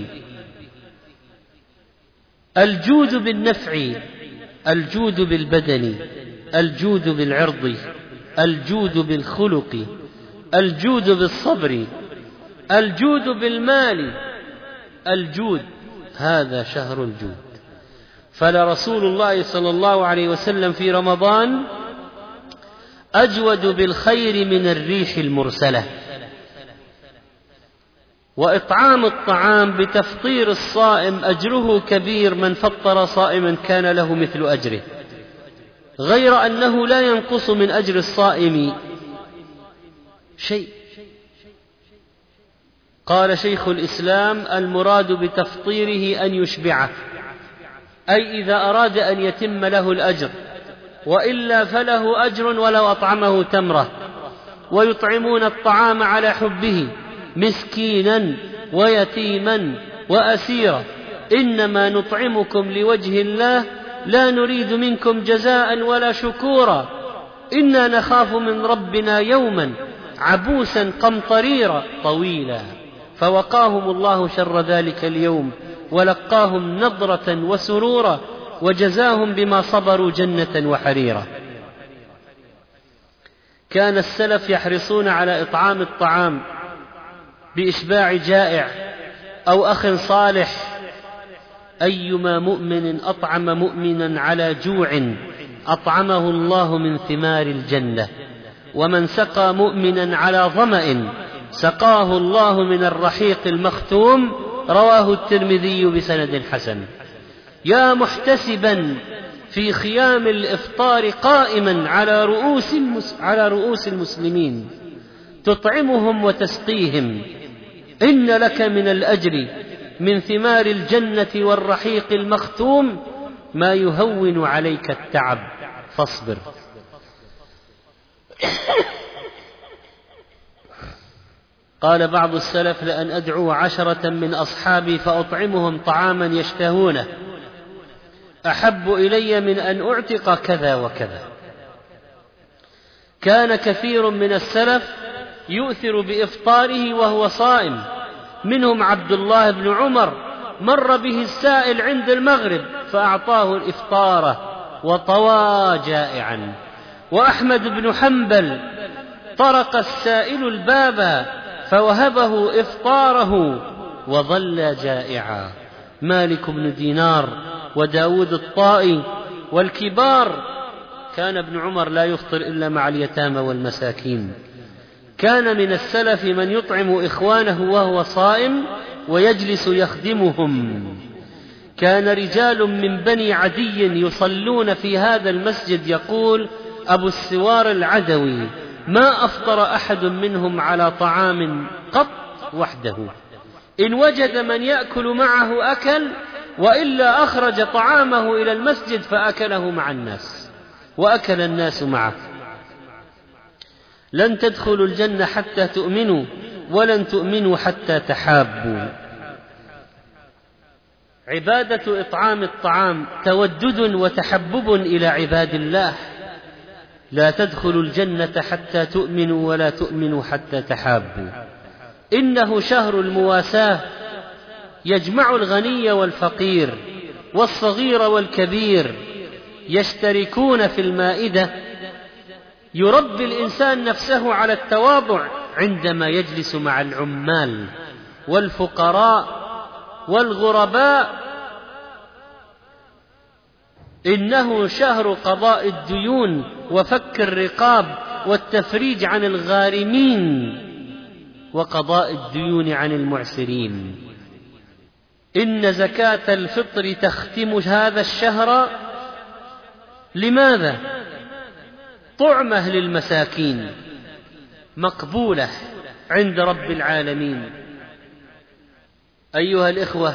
الجود بالنفع، الجود بالبدن، الجود بالعرض، الجود بالخلق، الجود بالصبر، الجود بالمال، الجود، هذا شهر الجود. فلرسول الله صلى الله عليه وسلم في رمضان أجود بالخير من الريح المرسلة. وإطعام الطعام بتفطير الصائم أجره كبير، من فطر صائما كان له مثل أجره، غير أنه لا ينقص من أجر الصائم شيء. قال شيخ الإسلام: المراد بتفطيره أن يشبعه، أي إذا أراد أن يتم له الأجر، وإلا فله أجر ولو أطعمه تمرة. ويطعمون الطعام على حبه مسكينا ويتيما وأسيرا، إنما نطعمكم لوجه الله لا نريد منكم جزاء ولا شكورا، إنا نخاف من ربنا يوما عبوسا قمطريرا طويلا. فوقاهم الله شر ذلك اليوم ولقاهم نضرة وسرورا وجزاهم بما صبروا جنة وحريرا. كان السلف يحرصون على إطعام الطعام بإشباع جائع أو أخ صالح. أيما مؤمن أطعم مؤمنا على جوع أطعمه الله من ثمار الجنة، ومن سقى مؤمنا على ظمأ سقاه الله من الرحيق المختوم. رواه الترمذي بسند حسن. يا محتسبا في خيام الإفطار قائما على رؤوس على رؤوس المسلمين تطعمهم وتسقيهم، إن لك من الأجر من ثمار الجنة والرحيق المختوم ما يهون عليك التعب، فاصبر. قال بعض السلف: لأن أدعو عشرة من أصحابي فأطعمهم طعاما يشتهونه أحب إلي من أن أعتق كذا وكذا. كان كثير من السلف يؤثر بإفطاره وهو صائم، منهم عبد الله بن عمر، مر به السائل عند المغرب فأعطاه الإفطار وطوى جائعا. وأحمد بن حنبل طرق السائل الباب فوهبه إفطاره وظل جائعا. مالك بن دينار وداود الطائي والكبار. كان ابن عمر لا يفطر إلا مع اليتامى والمساكين. كان من السلف من يطعم إخوانه وهو صائم ويجلس يخدمهم. كان رجال من بني عدي يصلون في هذا المسجد. يقول أبو السوار العدوي: ما أفطر أحد منهم على طعام قط وحده، إن وجد من يأكل معه أكل، وإلا أخرج طعامه إلى المسجد فأكله مع الناس وأكل الناس معه. لن تدخلوا الجنة حتى تؤمنوا، ولن تؤمنوا حتى تحابوا. عبادة إطعام الطعام تودد وتحبب إلى عباد الله. لا تدخلوا الجنة حتى تؤمنوا، ولا تؤمنوا حتى تحابوا. إنه شهر المواساة، يجمع الغني والفقير والصغير والكبير، يشتركون في المائدة. يربي الإنسان نفسه على التواضع عندما يجلس مع العمال والفقراء والغرباء. إنه شهر قضاء الديون وفك الرقاب والتفريج عن الغارمين وقضاء الديون عن المعسرين. إن زكاة الفطر تختم هذا الشهر. لماذا؟ طعمة للمساكين مقبولة عند رب العالمين. أيها الإخوة،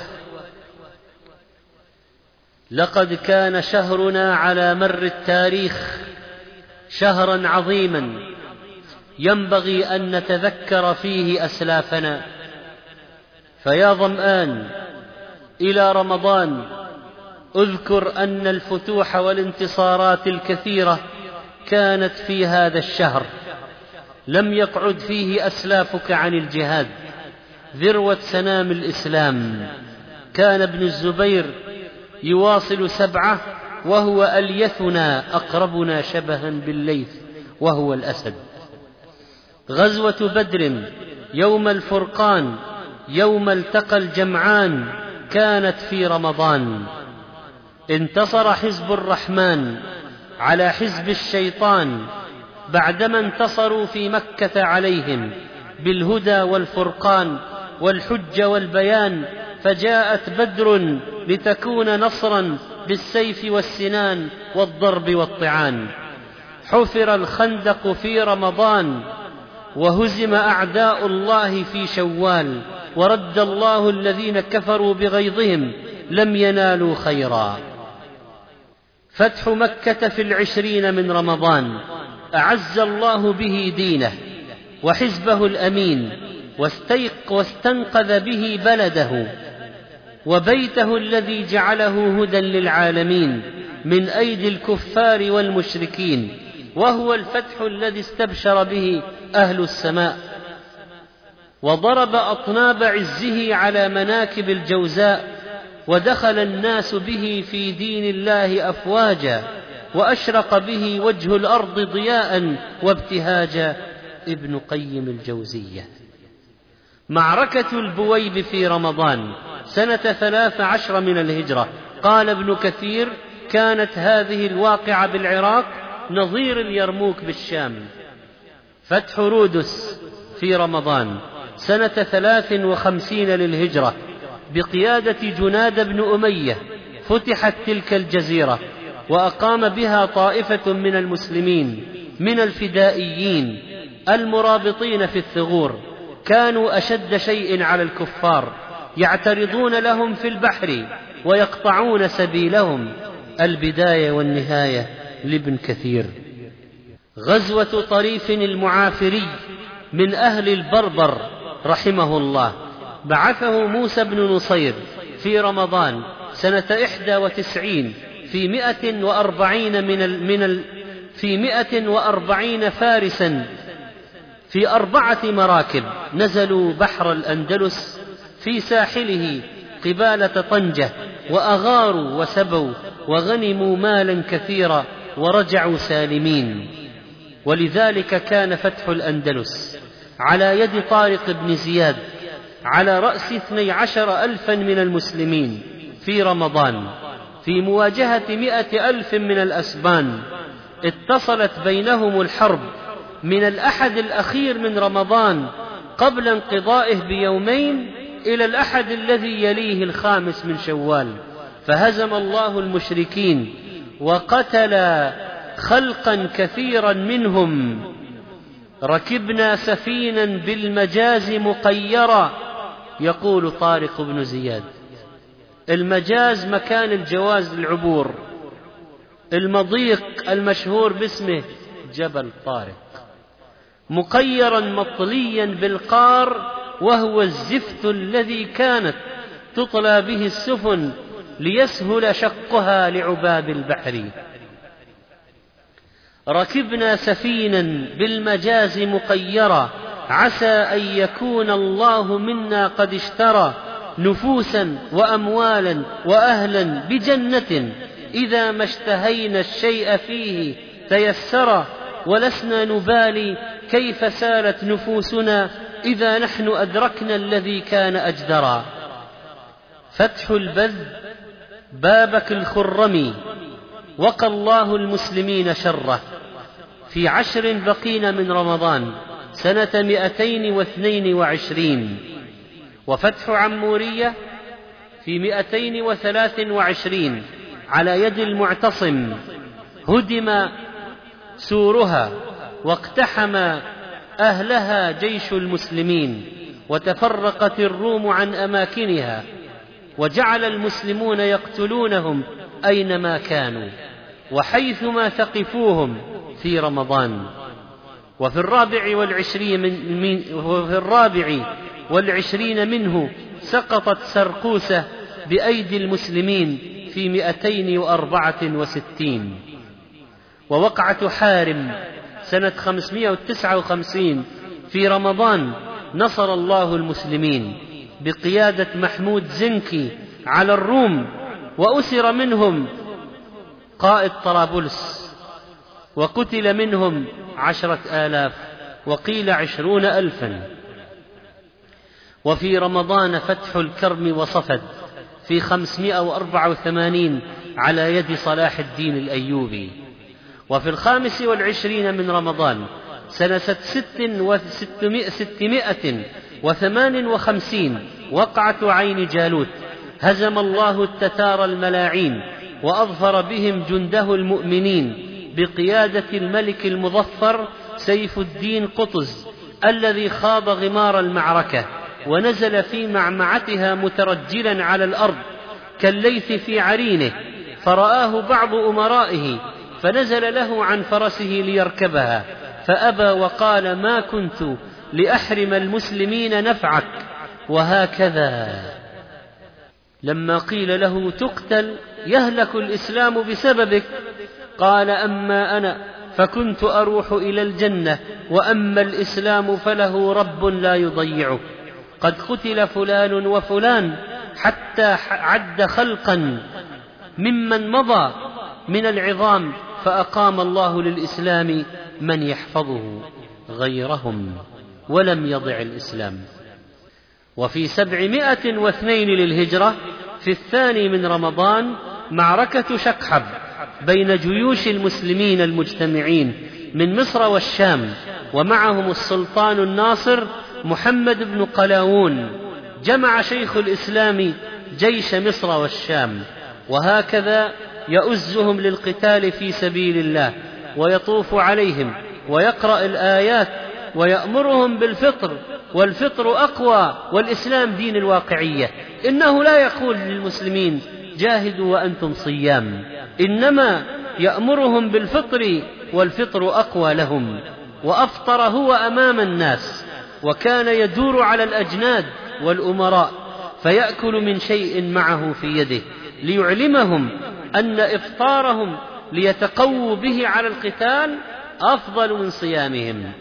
لقد كان شهرنا على مر التاريخ شهرا عظيما ينبغي أن نتذكر فيه أسلافنا. فيا ظمآن إلى رمضان، اذكر أن الفتوح والانتصارات الكثيرة كانت في هذا الشهر. لم يقعد فيه أسلافك عن الجهاد، ذروة سنام الإسلام. كان ابن الزبير يواصل سبعة وهو أليثنا أقربنا شبها بالليث، وهو الأسد. غزوة بدر يوم الفرقان يوم التقى الجمعان كانت في رمضان. انتصر حزب الرحمن على حزب الشيطان بعدما انتصروا في مكة عليهم بالهدى والفرقان والحجة والبيان، فجاءت بدر لتكون نصرا بالسيف والسنان والضرب والطعان. حفر الخندق في رمضان وهزم أعداء الله في شوال، ورد الله الذين كفروا بغيظهم لم ينالوا خيرا. فتح مكة في العشرين من رمضان أعز الله به دينه وحزبه الأمين، واستيق واستنقذ به بلده وبيته الذي جعله هدى للعالمين من أيدي الكفار والمشركين، وهو الفتح الذي استبشر به أهل السماء. وضرب أطناب عزه على مناكب الجوزاء، ودخل الناس به في دين الله أفواجا، وأشرق به وجه الأرض ضياء وابتهاجا. ابن قيم الجوزية. معركة البويب في رمضان سنة ثلاث عشر من الهجرة. قال ابن كثير: كانت هذه الواقعة بالعراق نظير اليرموك بالشام. فتح رودس في رمضان سنة ثلاث وخمسين للهجرة بقيادة جناد بن أمية، فتحت تلك الجزيرة وأقام بها طائفة من المسلمين من الفدائيين المرابطين في الثغور. كانوا أشد شيء على الكفار، يعترضون لهم في البحر ويقطعون سبيلهم. البداية والنهاية لابن كثير. غزوة طريف المعافري من أهل البربر رحمه الله، بعثه موسى بن نصير في رمضان سنة إحدى وتسعين في مئة وأربعين من ال من ال في مئة وأربعين فارسا في أربعة مراكب، نزلوا بحر الأندلس في ساحله قبالة طنجة، وأغاروا وسبوا وغنموا مالا كثيرا ورجعوا سالمين. ولذلك كان فتح الأندلس على يد طارق بن زياد على رأس اثني عشر ألفا من المسلمين في رمضان، في مواجهة مئة ألف من الأسبان. اتصلت بينهم الحرب من الأحد الأخير من رمضان قبل انقضائه بيومين إلى الأحد الذي يليه الخامس من شوال، فهزم الله المشركين وقتل خلقا كثيرا منهم. ركبنا سفينا بالمجاز مقيرا، يقول طارق بن زياد. المجاز مكان الجواز العبور، المضيق المشهور باسمه جبل طارق. مقيرا مطليا بالقار، وهو الزفت الذي كانت تطلى به السفن ليسهل شقها لعباب البحر. ركبنا سفينا بالمجاز مقيرا، عسى أن يكون الله منا قد اشترى نفوسا وأموالا وأهلا بجنة، إذا ما اشتهينا الشيء فيه تيسرا، ولسنا نبالي كيف سالت نفوسنا إذا نحن أدركنا الذي كان أجدرا. فتح البذ بابك الخرمي، وقى الله المسلمين شره في عشر بقين من رمضان سنة مئتين واثنين وعشرين. وفتح عمورية في مئتين وثلاث وعشرين على يد المعتصم، هدم سورها واقتحم أهلها جيش المسلمين، وتفرقت الروم عن أماكنها، وجعل المسلمون يقتلونهم أينما كانوا وحيثما ثقفوهم في رمضان. وفي الرابع والعشرين من, من وفي الرابع والعشرين منه سقطت سرقوسة بأيدي المسلمين في مئتين وأربعة وستين. ووقعة حارم سنة خمسمائة وتسعة وخمسين في رمضان نصر الله المسلمين بقيادة محمود زنكي على الروم، وأسر منهم قائد طرابلس وقتل منهم عشرة آلاف وقيل عشرون ألفا. وفي رمضان فتح الكرم وصفد في خمسمائة وأربعة وثمانين على يد صلاح الدين الأيوبي. وفي الخامس والعشرين من رمضان سنة ستمائة وثمان وخمسين وقعة عين جالوت هزم الله التتار الملاعين وأظفر بهم جنده المؤمنين بقيادة الملك المظفر سيف الدين قطز الذي خاض غمار المعركة ونزل في معمعتها مترجلا على الأرض كالليث في عرينه، فرآه بعض أمرائه فنزل له عن فرسه ليركبها فأبى وقال: ما كنت لأحرم المسلمين نفعك. وهكذا لما قيل له: تقتل يهلك الإسلام بسببك، قال: أما أنا فكنت أروح إلى الجنة، وأما الإسلام فله رب لا يضيعه. قد قتل فلان وفلان حتى عد خلقا ممن مضى من العظام، فأقام الله للإسلام من يحفظه غيرهم، ولم يضع الإسلام. وفي سبعمائة واثنين للهجرة في الثاني من رمضان معركة شقحب بين جيوش المسلمين المجتمعين من مصر والشام، ومعهم السلطان الناصر محمد بن قلاوون. جمع شيخ الإسلام جيش مصر والشام، وهكذا يؤزهم للقتال في سبيل الله، ويطوف عليهم ويقرأ الآيات ويأمرهم بالفطر، والفطر أقوى، والإسلام دين الواقعية. إنه لا يقول للمسلمين: جاهدوا وأنتم صيام، إنما يأمرهم بالفطر، والفطر أقوى لهم. وأفطر هو أمام الناس، وكان يدور على الأجناد والأمراء فيأكل من شيء معه في يده ليعلمهم أن إفطارهم ليتقووا به على القتال أفضل من صيامهم.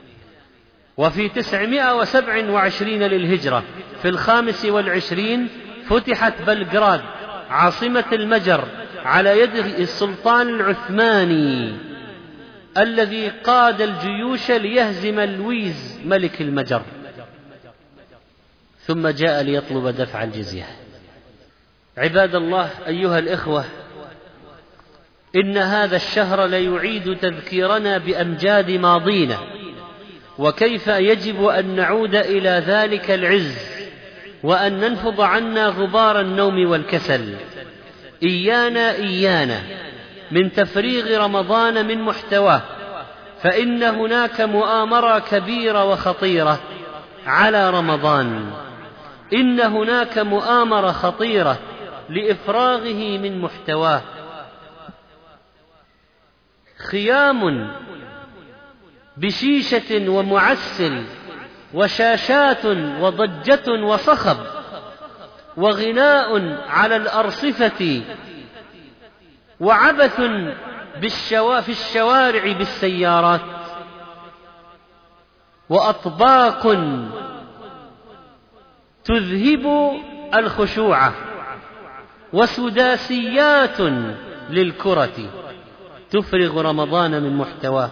وفي تسعمائة وسبعة وعشرين للهجرة في الخامس والعشرين فتحت بلغراد عاصمة المجر على يد السلطان العثماني الذي قاد الجيوش ليهزم لويز ملك المجر، ثم جاء ليطلب دفع الجزية. عباد الله، أيها الإخوة، إن هذا الشهر ليعيد تذكيرنا بأمجاد ماضينا، وكيف يجب أن نعود إلى ذلك العز، وأن ننفض عنا غبار النوم والكسل. إيانا إيانا من تفريغ رمضان من محتواه، فإن هناك مؤامرة كبيرة وخطيرة على رمضان. إن هناك مؤامرة خطيرة لإفراغه من محتواه. خيام بشيشة ومعسل وشاشات وضجة وصخب وغناء على الأرصفة وعبث بالشوا... في الشوارع بالسيارات، وأطباق تذهب الخشوع، وسداسيات للكرة تفرغ رمضان من محتواه،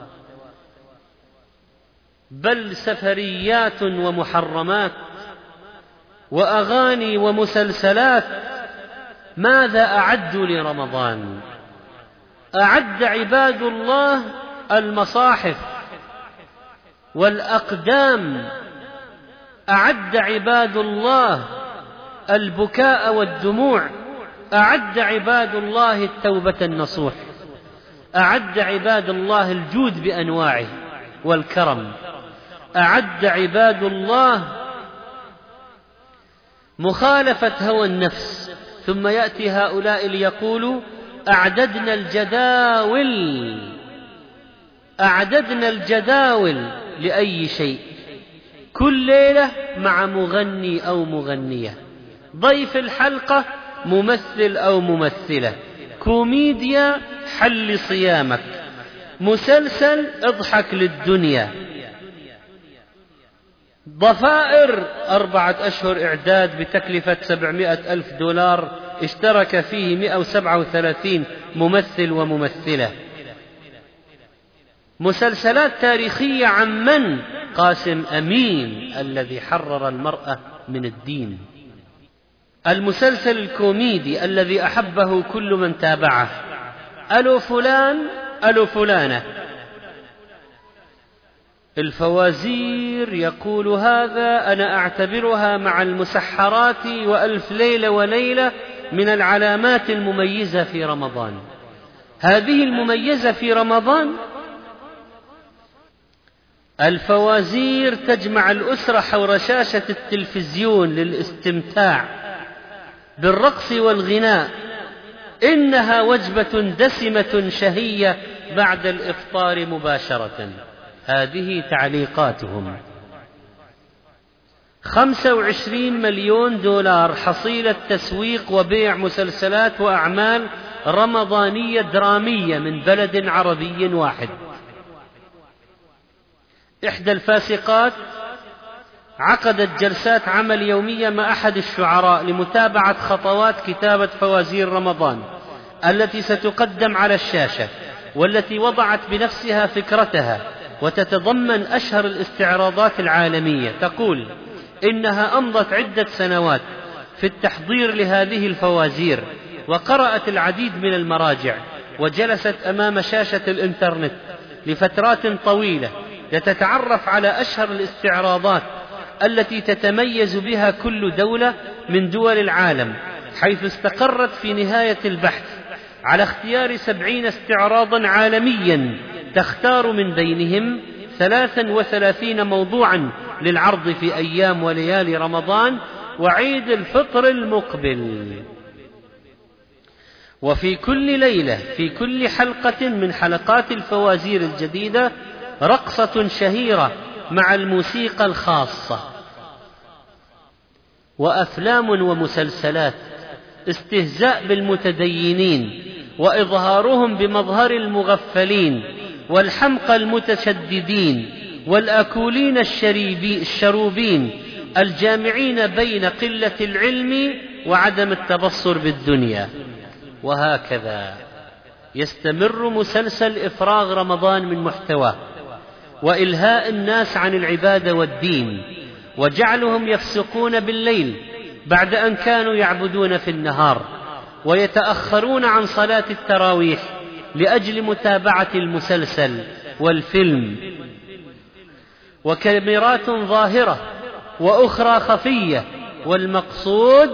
بل سفريات ومحرمات وأغاني ومسلسلات. ماذا أعدوا لرمضان؟ أعد عباد الله المصاحف والأقدام، أعد عباد الله البكاء والدموع، أعد عباد الله التوبة النصوح، أعد عباد الله الجود بأنواعه والكرم، أعد عباد الله مخالفة هوى النفس. ثم يأتي هؤلاء ليقولوا: أعددنا الجداول، أعددنا الجداول لأي شيء، كل ليلة مع مغني أو مغنية، ضيف الحلقة ممثل أو ممثلة، كوميديا حل صيامك، مسلسل اضحك للدنيا، ضفائر أربعة أشهر إعداد بتكلفة سبعمائة ألف دولار اشترك فيه مئة وسبعة وثلاثين ممثل وممثلة. مسلسلات تاريخية عن من؟ قاسم أمين الذي حرر المرأة من الدين. المسلسل الكوميدي الذي أحبه كل من تابعه، ألو فلان ألو فلانة. الفوازير يقول هذا أنا أعتبرها مع المسحرات وألف ليلة وليلة من العلامات المميزة في رمضان. هذه المميزة في رمضان الفوازير تجمع الأسرة حول شاشة التلفزيون للاستمتاع بالرقص والغناء. إنها وجبة دسمة شهية بعد الإفطار مباشرة. هذه تعليقاتهم. خمسة وعشرين مليون دولار حصيلة تسويق وبيع مسلسلات وأعمال رمضانية درامية من بلد عربي واحد. إحدى الفاسقات عقدت جلسات عمل يومية مع أحد الشعراء لمتابعة خطوات كتابة فوازير رمضان التي ستقدم على الشاشة، والتي وضعت بنفسها فكرتها وتتضمن أشهر الاستعراضات العالمية. تقول إنها أمضت عدة سنوات في التحضير لهذه الفوازير، وقرأت العديد من المراجع، وجلست أمام شاشة الإنترنت لفترات طويلة لتتعرف على أشهر الاستعراضات التي تتميز بها كل دولة من دول العالم، حيث استقرت في نهاية البحث على اختيار سبعين استعراضا عالميا تختار من بينهم ثلاثا وثلاثين موضوعا للعرض في أيام وليالي رمضان وعيد الفطر المقبل. وفي كل ليلة في كل حلقة من حلقات الفوازير الجديدة رقصة شهيرة مع الموسيقى الخاصة، وأفلام ومسلسلات استهزاء بالمتدينين وإظهارهم بمظهر المغفلين والحمقى المتشددين والأكولين الشروبين الجامعين بين قلة العلم وعدم التبصر بالدنيا. وهكذا يستمر مسلسل إفراغ رمضان من محتواه وإلهاء الناس عن العبادة والدين، وجعلهم يفسقون بالليل بعد أن كانوا يعبدون في النهار، ويتأخرون عن صلاة التراويح لأجل متابعة المسلسل والفيلم. وكاميرات ظاهرة وأخرى خفية، والمقصود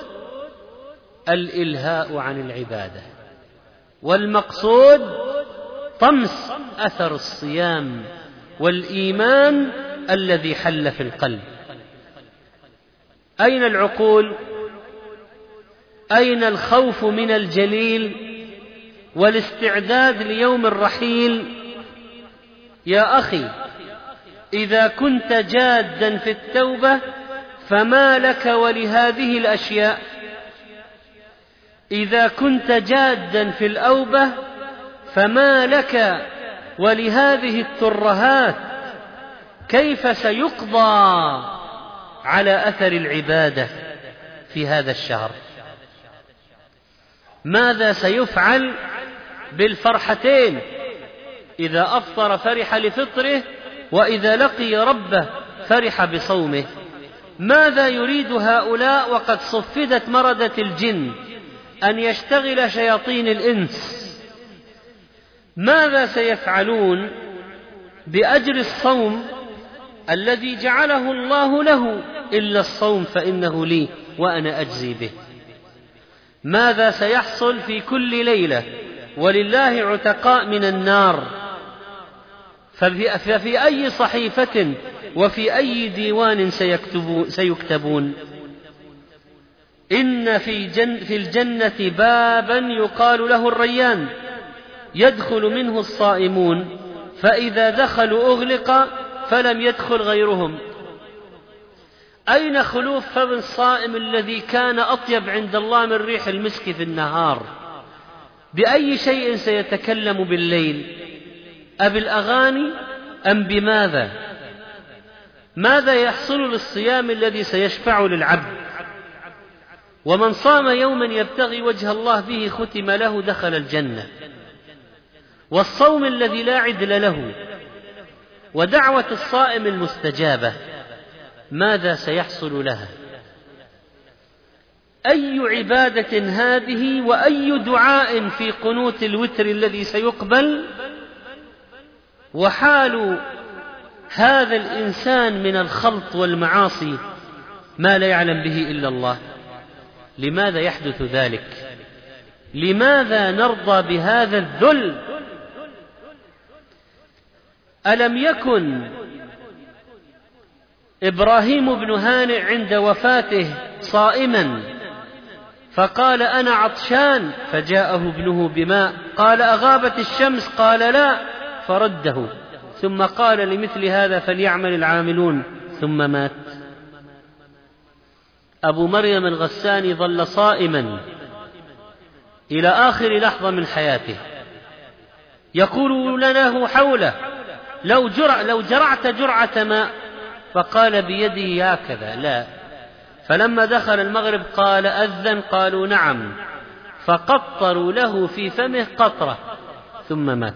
الإلهاء عن العبادة، والمقصود طمس أثر الصيام والإيمان الذي حل في القلب. أين العقول؟ أين الخوف من الجليل والاستعداد ليوم الرحيل؟ يا أخي، إذا كنت جادا في التوبة فما لك ولهذه الأشياء؟ إذا كنت جادا في الأوبة فما لك ولهذه الترهات؟ كيف سيقضى على أثر العبادة في هذا الشهر؟ ماذا سيفعل بالفرحتين؟ إذا أفطر فرح لفطره، وإذا لقي ربه فرح بصومه. ماذا يريد هؤلاء وقد صفدت مردة الجن أن يشتغل شياطين الإنس؟ ماذا سيفعلون بأجر الصوم الذي جعله الله له؟ إلا الصوم فإنه لي وأنا أجزي به. ماذا سيحصل في كل ليلة ولله عتقاء من النار؟ ففي أي صحيفة وفي أي ديوان سيكتبون؟ إن في, جن في الجنة بابا يقال له الريان يدخل منه الصائمون، فإذا دخلوا أغلق فلم يدخل غيرهم. أين خلوف فم الصائم الذي كان أطيب عند الله من ريح المسك في النهار؟ بأي شيء سيتكلم بالليل؟ أبالأغاني أم بماذا؟ ماذا يحصل للصيام الذي سيشفع للعبد؟ ومن صام يوما يبتغي وجه الله به ختم له دخل الجنة. والصوم الذي لا عدل له، ودعوة الصائم المستجابة، ماذا سيحصل لها؟ أي عبادة هذه وأي دعاء في قنوت الوتر الذي سيقبل؟ وحال هذا الإنسان من الخلط والمعاصي ما لا يعلم به إلا الله. لماذا يحدث ذلك؟ لماذا نرضى بهذا الذل؟ ألم يكن إبراهيم بن هانئ عند وفاته صائما فقال أنا عطشان، فجاءه ابنه بماء، قال أغابت الشمس؟ قال لا، فرده، ثم قال لمثل هذا فليعمل العاملون، ثم مات. أبو مريم الغساني ظل صائما إلى آخر لحظة من حياته، يقول له حوله لو, جرع لو جرعت جرعة ماء، فقال بيده هكذا لا. فلما دخل المغرب قال أذن، قالوا نعم، فقطروا له في فمه قطرة ثم مات.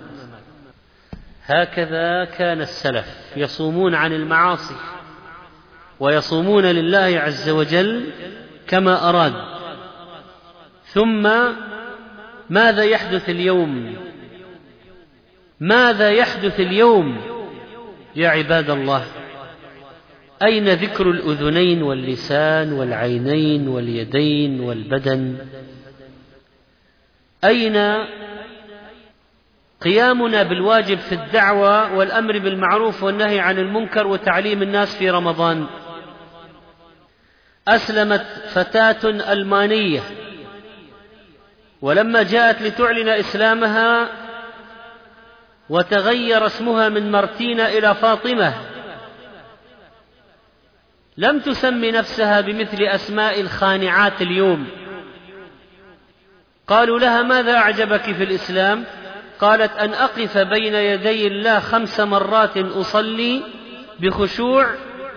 هكذا كان السلف يصومون عن المعاصي ويصومون لله عز وجل كما أراد. ثم ماذا يحدث اليوم؟ ماذا يحدث اليوم يا عباد الله؟ أين ذكر الأذنين واللسان والعينين واليدين والبدن؟ أين قيامنا بالواجب في الدعوة والأمر بالمعروف والنهي عن المنكر وتعليم الناس في رمضان؟ أسلمت فتاة ألمانية، ولما جاءت لتعلن إسلامها وتغير اسمها من مارتينا إلى فاطمة، لم تسمي نفسها بمثل أسماء الخانعات اليوم. قالوا لها ماذا أعجبك في الإسلام؟ قالت أن أقف بين يدي الله خمس مرات أصلي بخشوع،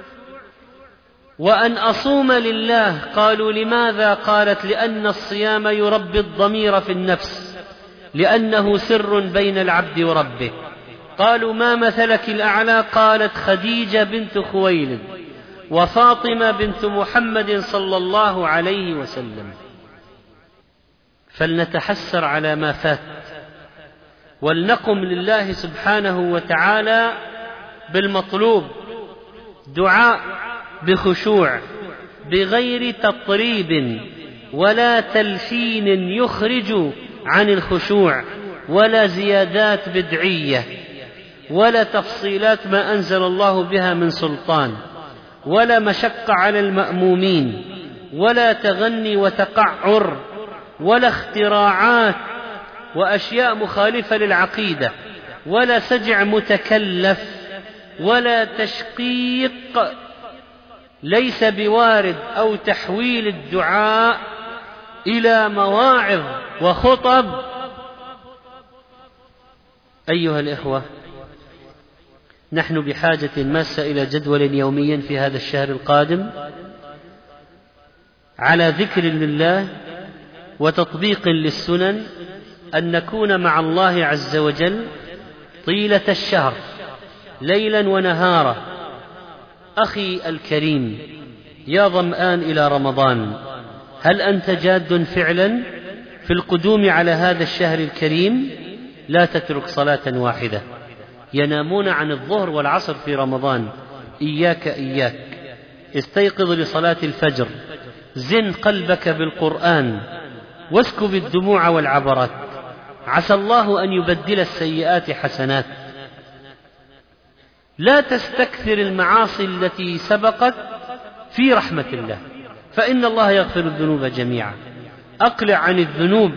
وأن أصوم لله. قالوا لماذا؟ قالت لأن الصيام يربي الضمير في النفس، لأنه سر بين العبد وربه. قالوا ما مثلك الأعلى؟ قالت خديجة بنت خويلد وفاطمة بنت محمد صلى الله عليه وسلم. فلنتحسر على ما فات، ولنقم لله سبحانه وتعالى بالمطلوب، دعاء بخشوع بغير تطريب ولا تلحين يخرج عن الخشوع، ولا زيادات بدعية، ولا تفصيلات ما أنزل الله بها من سلطان، ولا مشقة على المأمومين، ولا تغني وتقعر، ولا اختراعات وأشياء مخالفة للعقيدة، ولا سجع متكلف، ولا تشقيق ليس بوارد، أو تحويل الدعاء إلى مواعظ وخطب. أيها الإخوة، نحن بحاجة ماسة إلى جدول يومي في هذا الشهر القادم على ذكر لله وتطبيق للسنن، أن نكون مع الله عز وجل طيلة الشهر ليلا ونهارا. أخي الكريم، يا ظمآن إلى رمضان، هل أنت جاد فعلا في القدوم على هذا الشهر الكريم؟ لا تترك صلاة واحدة. ينامون عن الظهر والعصر في رمضان، إياك إياك، استيقظ لصلاة الفجر، زن قلبك بالقرآن، واسكب الدموع والعبرات، عسى الله أن يبدل السيئات حسنات. لا تستكثر المعاصي التي سبقت في رحمة الله، فإن الله يغفر الذنوب جميعا. أقلع عن الذنوب،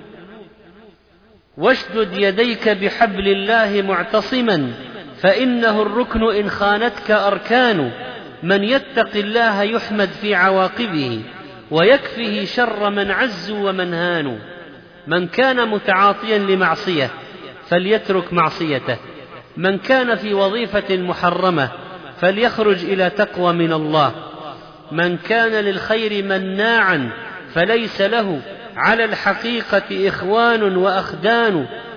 واشدد يديك بحبل الله معتصما، فإنه الركن إن خانتك أركان. من يتق الله يحمد في عواقبه، ويكفه شر من عز ومن هان. من كان متعاطيا لمعصية فليترك معصيته، من كان في وظيفة محرمة فليخرج إلى تقوى من الله، من كان للخير مناعا فليس له على الحقيقة إخوان وأخدان،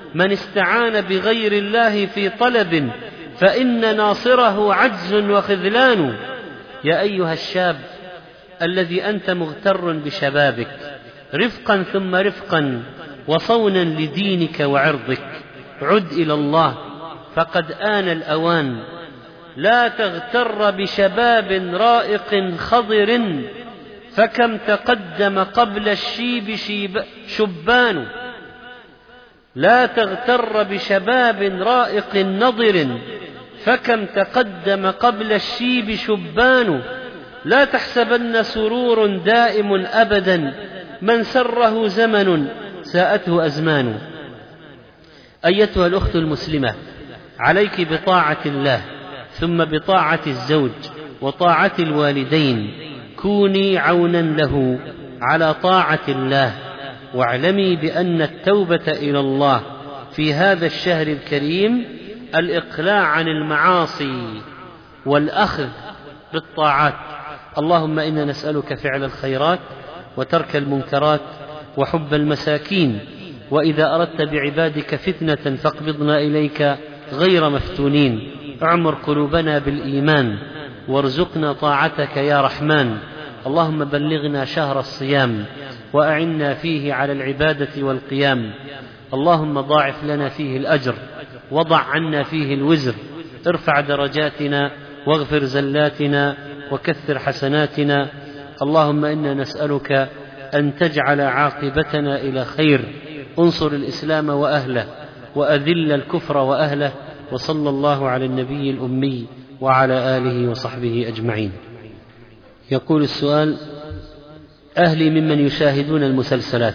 من استعان بغير الله في طلب فإن ناصره عجز وخذلان. يا أيها الشاب الذي أنت مغتر بشبابك، رفقا ثم رفقا وصونا لدينك وعرضك، عد إلى الله فقد آن الأوان. لا تغتر بشباب رائق خضر فكم تقدم قبل الشيب شيب شبان. لا تغتر بشباب رائق نضر فكم تقدم قبل الشيب شبان. لا تحسبن سرور دائم أبدا من سره زمن ساءته أزمان. أيتها الأخت المسلمة، عليك بطاعة الله ثم بطاعة الزوج وطاعة الوالدين. كوني عونا له على طاعة الله، واعلمي بأن التوبة إلى الله في هذا الشهر الكريم الإقلاع عن المعاصي والأخذ بالطاعات. اللهم إنا نسألك فعل الخيرات وترك المنكرات وحب المساكين، وإذا أردت بعبادك فتنة فاقبضنا إليك غير مفتونين. اعمر قلوبنا بالإيمان وارزقنا طاعتك يا رحمن. اللهم بلغنا شهر الصيام وأعنا فيه على العبادة والقيام. اللهم ضاعف لنا فيه الأجر وضع عنا فيه الوزر. ارفع درجاتنا واغفر زلاتنا وكثر حسناتنا. اللهم إنا نسألك أن تجعل عاقبتنا إلى خير. انصر الإسلام وأهله وأذل الكفر وأهله. وصلى الله على النبي الأمي وعلى آله وصحبه أجمعين. يقول السؤال: أهلي ممن يشاهدون المسلسلات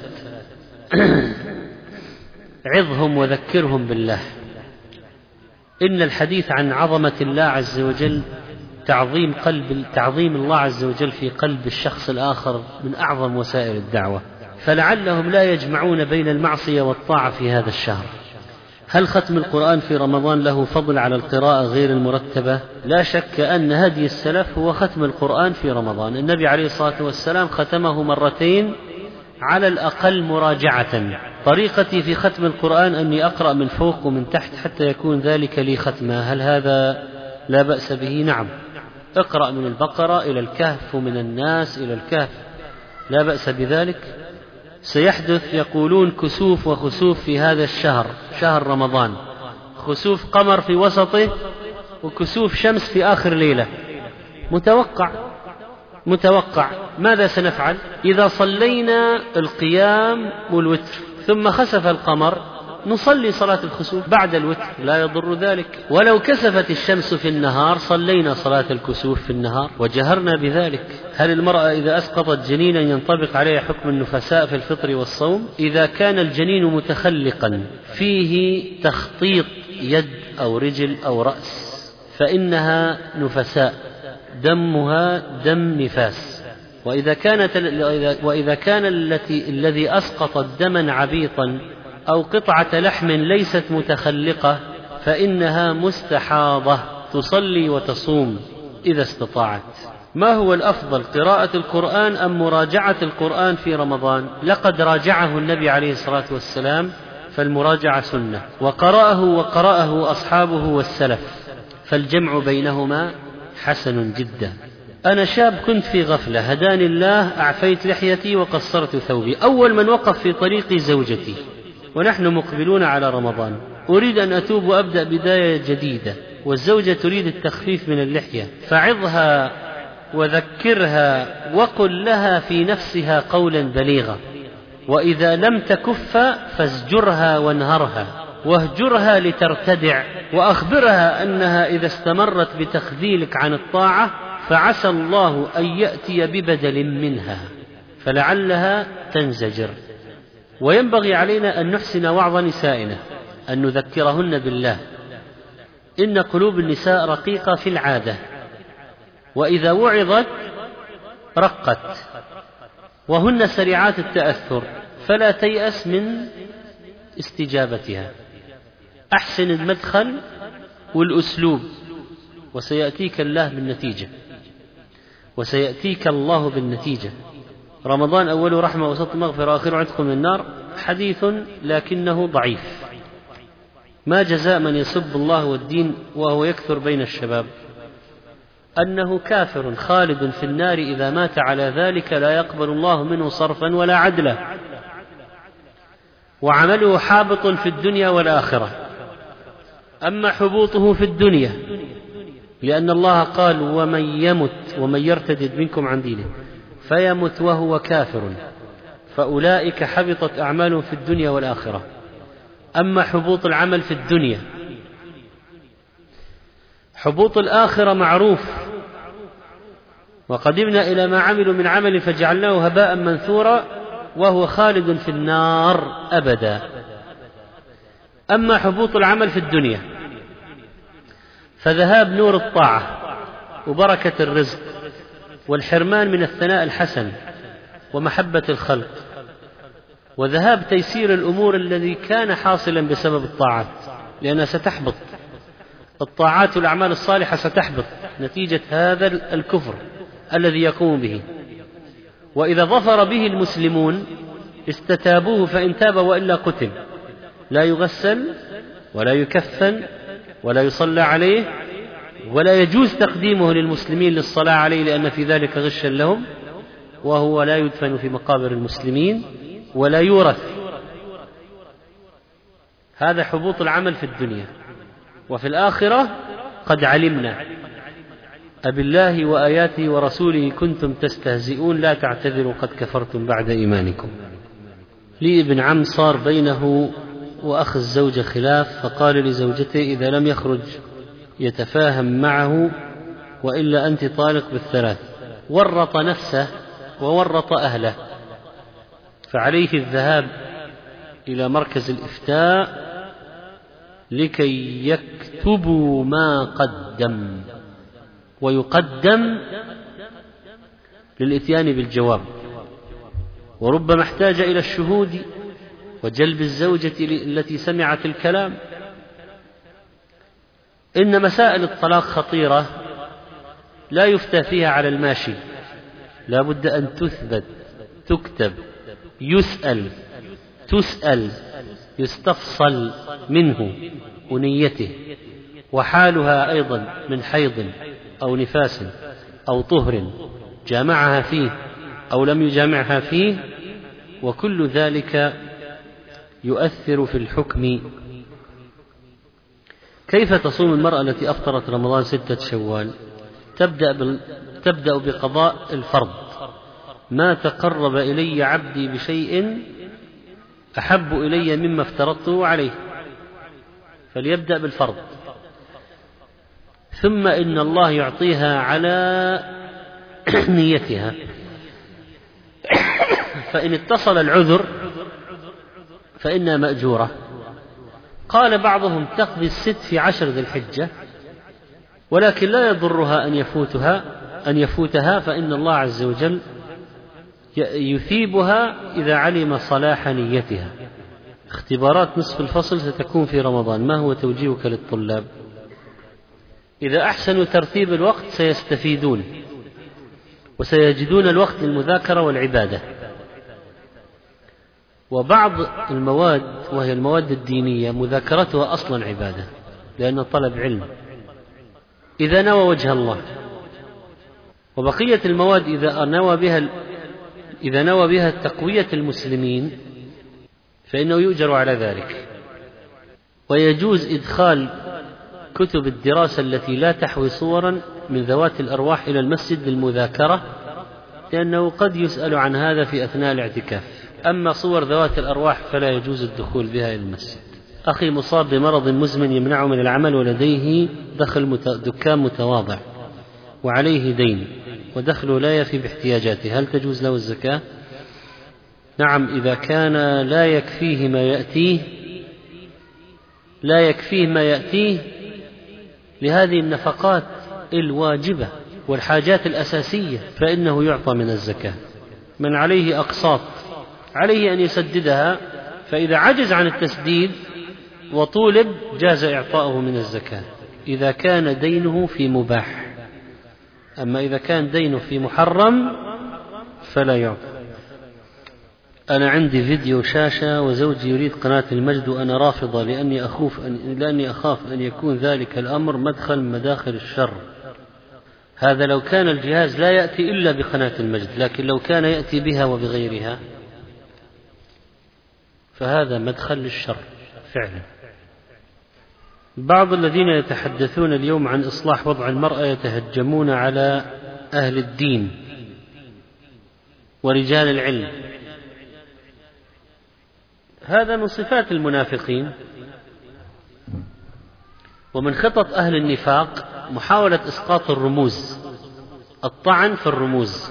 عظهم وذكرهم بالله. إن الحديث عن عظمة الله عز وجل تعظيم قلب تعظيم الله عز وجل في قلب الشخص الآخر من أعظم وسائل الدعوة، فلعلهم لا يجمعون بين المعصية والطاعة في هذا الشهر. هل ختم القرآن في رمضان له فضل على القراءة غير المرتبة؟ لا شك أن هدي السلف هو ختم القرآن في رمضان. النبي عليه الصلاة والسلام ختمه مرتين على الأقل مراجعة. طريقتي في ختم القرآن أني أقرأ من فوق ومن تحت حتى يكون ذلك لي ختمة. هل هذا لا بأس به؟ نعم، اقرأ من البقرة إلى الكهف ومن الناس إلى الكهف، لا بأس بذلك. سيحدث يقولون كسوف وخسوف في هذا الشهر، شهر رمضان، خسوف قمر في وسطه وكسوف شمس في آخر ليلة. متوقع متوقع ماذا سنفعل؟ إذا صلينا القيام والوتر ثم خسف القمر نصلي صلاة الخسوف بعد الوتر، لا يضر ذلك. ولو كسفت الشمس في النهار صلينا صلاة الكسوف في النهار وجهرنا بذلك. هل المرأة إذا أسقطت جنينا ينطبق عليها حكم النفساء في الفطر والصوم؟ إذا كان الجنين متخلقا فيه تخطيط يد أو رجل أو رأس فإنها نفساء، دمها دم نفاس. وإذا كانت وإذا كان التي الذي أسقطت دما عبيطا أو قطعة لحم ليست متخلقة فإنها مستحاضة، تصلي وتصوم إذا استطاعت. ما هو الأفضل، قراءة القرآن أم مراجعة القرآن في رمضان؟ لقد راجعه النبي عليه الصلاة والسلام فالمراجعة سنة، وقرأه وقرأه أصحابه والسلف، فالجمع بينهما حسن جدا. أنا شاب كنت في غفلة، هداني الله، أعفيت لحيتي وقصرت ثوبي. أول من وقف في طريقي زوجتي ونحن مقبلون على رمضان. أريد أن أتوب وأبدأ بداية جديدة، والزوجة تريد التخفيف من اللحية، فعظها وذكرها وقل لها في نفسها قولا بليغا، وإذا لم تكف فازجرها وانهرها واهجرها لترتدع، وأخبرها أنها إذا استمرت بتخذيلك عن الطاعة فعسى الله أن يأتي ببدل منها فلعلها تنزجر. وينبغي علينا أن نحسن وعظ نسائنا، أن نذكرهن بالله. إن قلوب النساء رقيقة في العادة، وإذا وعظت رقت، وهن سريعات التأثر، فلا تيأس من استجابتها. أحسن المدخل والأسلوب وسيأتيك الله بالنتيجة، وسيأتيك الله بالنتيجة. رمضان أوله رحمة وسط مغفرة وآخره عتق من النار، حديث لكنه ضعيف، ما جزاء من يسب الله والدين وهو يكثر بين الشباب؟ أنه كافر خالد في النار إذا مات على ذلك، لا يقبل الله منه صرفا ولا عدلا، وعمله حابط في الدنيا والآخرة. أما حبوطه في الدنيا لأن الله قال: ومن يمت ومن يرتد منكم عن دينه فيمت وهو كافر فأولئك حبطت أعمالهم في الدنيا والآخرة. أما حبوط العمل في الدنيا، حبوط الآخرة معروف: وقدمنا إلى ما عملوا من عمل فجعلناه هباء منثورا وهو خالد في النار أبدا. أما حبوط العمل في الدنيا فذهاب نور الطاعة وبركة الرزق والحرمان من الثناء الحسن ومحبة الخلق، وذهاب تيسير الأمور الذي كان حاصلا بسبب الطاعات، لأنها ستحبط. الطاعات والأعمال الصالحة ستحبط نتيجة هذا الكفر الذي يقوم به. وإذا ظفر به المسلمون استتابوه، فإن تاب وإلا قتل، لا يغسل ولا يكفن ولا يصلى عليه، ولا يجوز تقديمه للمسلمين للصلاة عليه لأن في ذلك غشا لهم، وهو لا يدفن في مقابر المسلمين ولا يورث. هذا حبوط العمل في الدنيا. وفي الآخرة قد علمنا أبالله وآياته ورسوله كنتم تستهزئون لا تعتذروا قد كفرتم بعد إيمانكم. لي ابن عم صار بينه وأخ الزوجة خلاف، فقال لزوجته: إذا لم يخرج يتفاهم معه وإلا أنت طالق بالثلاث. ورط نفسه وورط أهله، فعليه الذهاب إلى مركز الإفتاء لكي يكتبوا ما قدم، ويقدم للإتيان بالجواب، وربما احتاج إلى الشهود وجلب الزوجة التي سمعت الكلام. إن مسائل الطلاق خطيرة لا يفتى فيها على الماشي، لا بد أن تثبت، تكتب، يسأل، تسأل، يستفصل منه ونيته وحالها أيضا من حيض أو نفاس أو طهر جامعها فيه أو لم يجامعها فيه، وكل ذلك يؤثر في الحكم. كيف تصوم المرأة التي أفطرت رمضان ستة شوال؟ تبدأ, بال... تبدأ بقضاء الفرض: ما تقرب إلي عبدي بشيء أحب إلي مما افترضته عليه، فليبدأ بالفرض، ثم إن الله يعطيها على نيتها، فإن اتصل العذر فإنها مأجورة. قال بعضهم تقضي الست في عشر ذي الحجة، ولكن لا يضرها أن يفوتها أن يفوتها فإن الله عز وجل يثيبها إذا علم صلاح نيتها. اختبارات نصف الفصل ستكون في رمضان، ما هو توجيهك للطلاب؟ إذا أحسنوا ترتيب الوقت سيستفيدون وسيجدون الوقت للمذاكرة والعبادة. وبعض المواد وهي المواد الدينية مذاكرتها أصلا عبادة، لأن طلب علم إذا نوى وجه الله، وبقية المواد إذا نوى بها إذا نوى بها تقوية المسلمين فإنه يؤجر على ذلك. ويجوز إدخال كتب الدراسة التي لا تحوي صورا من ذوات الأرواح إلى المسجد للمذاكرة، لأنه قد يسأل عن هذا في أثناء الاعتكاف. أما صور ذوات الأرواح فلا يجوز الدخول بها إلى المسجد. أخي مصاب بمرض مزمن يمنعه من العمل، ولديه دخل دكان متواضع وعليه دين، ودخله لا يفي باحتياجاته، هل تجوز له الزكاة؟ نعم، إذا كان لا يكفيه ما يأتيه لا يكفيه ما يأتيه لهذه النفقات الواجبة والحاجات الأساسية فإنه يعطى من الزكاة. من عليه أقساط عليه أن يسددها، فإذا عجز عن التسديد وطولب جاز إعطاؤه من الزكاة إذا كان دينه في مباح. أما إذا كان دينه في محرم فلا يعطى. أنا عندي فيديو شاشة وزوجي يريد قناة المجد وأنا رافضة لأني أخوف أن لأني أخاف أن يكون ذلك الأمر مدخل من مداخل الشر. هذا لو كان الجهاز لا يأتي إلا بقناة المجد، لكن لو كان يأتي بها وبغيرها فهذا مدخل للشر فعلا. بعض الذين يتحدثون اليوم عن إصلاح وضع المرأة يتهجمون على أهل الدين ورجال العلم. هذا من صفات المنافقين، ومن خطط أهل النفاق محاولة إسقاط الرموز، الطعن في الرموز.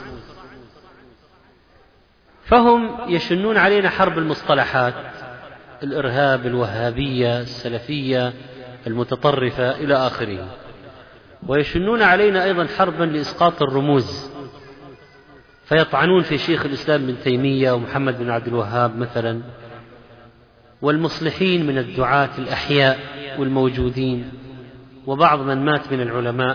فهم يشنون علينا حرب المصطلحات، الإرهاب، الوهابية، السلفية، المتطرفة إلى آخره، ويشنون علينا أيضا حربا لإسقاط الرموز، فيطعنون في شيخ الإسلام ابن تيمية ومحمد بن عبد الوهاب مثلا، والمصلحين من الدعاة الأحياء والموجودين، وبعض من مات من العلماء،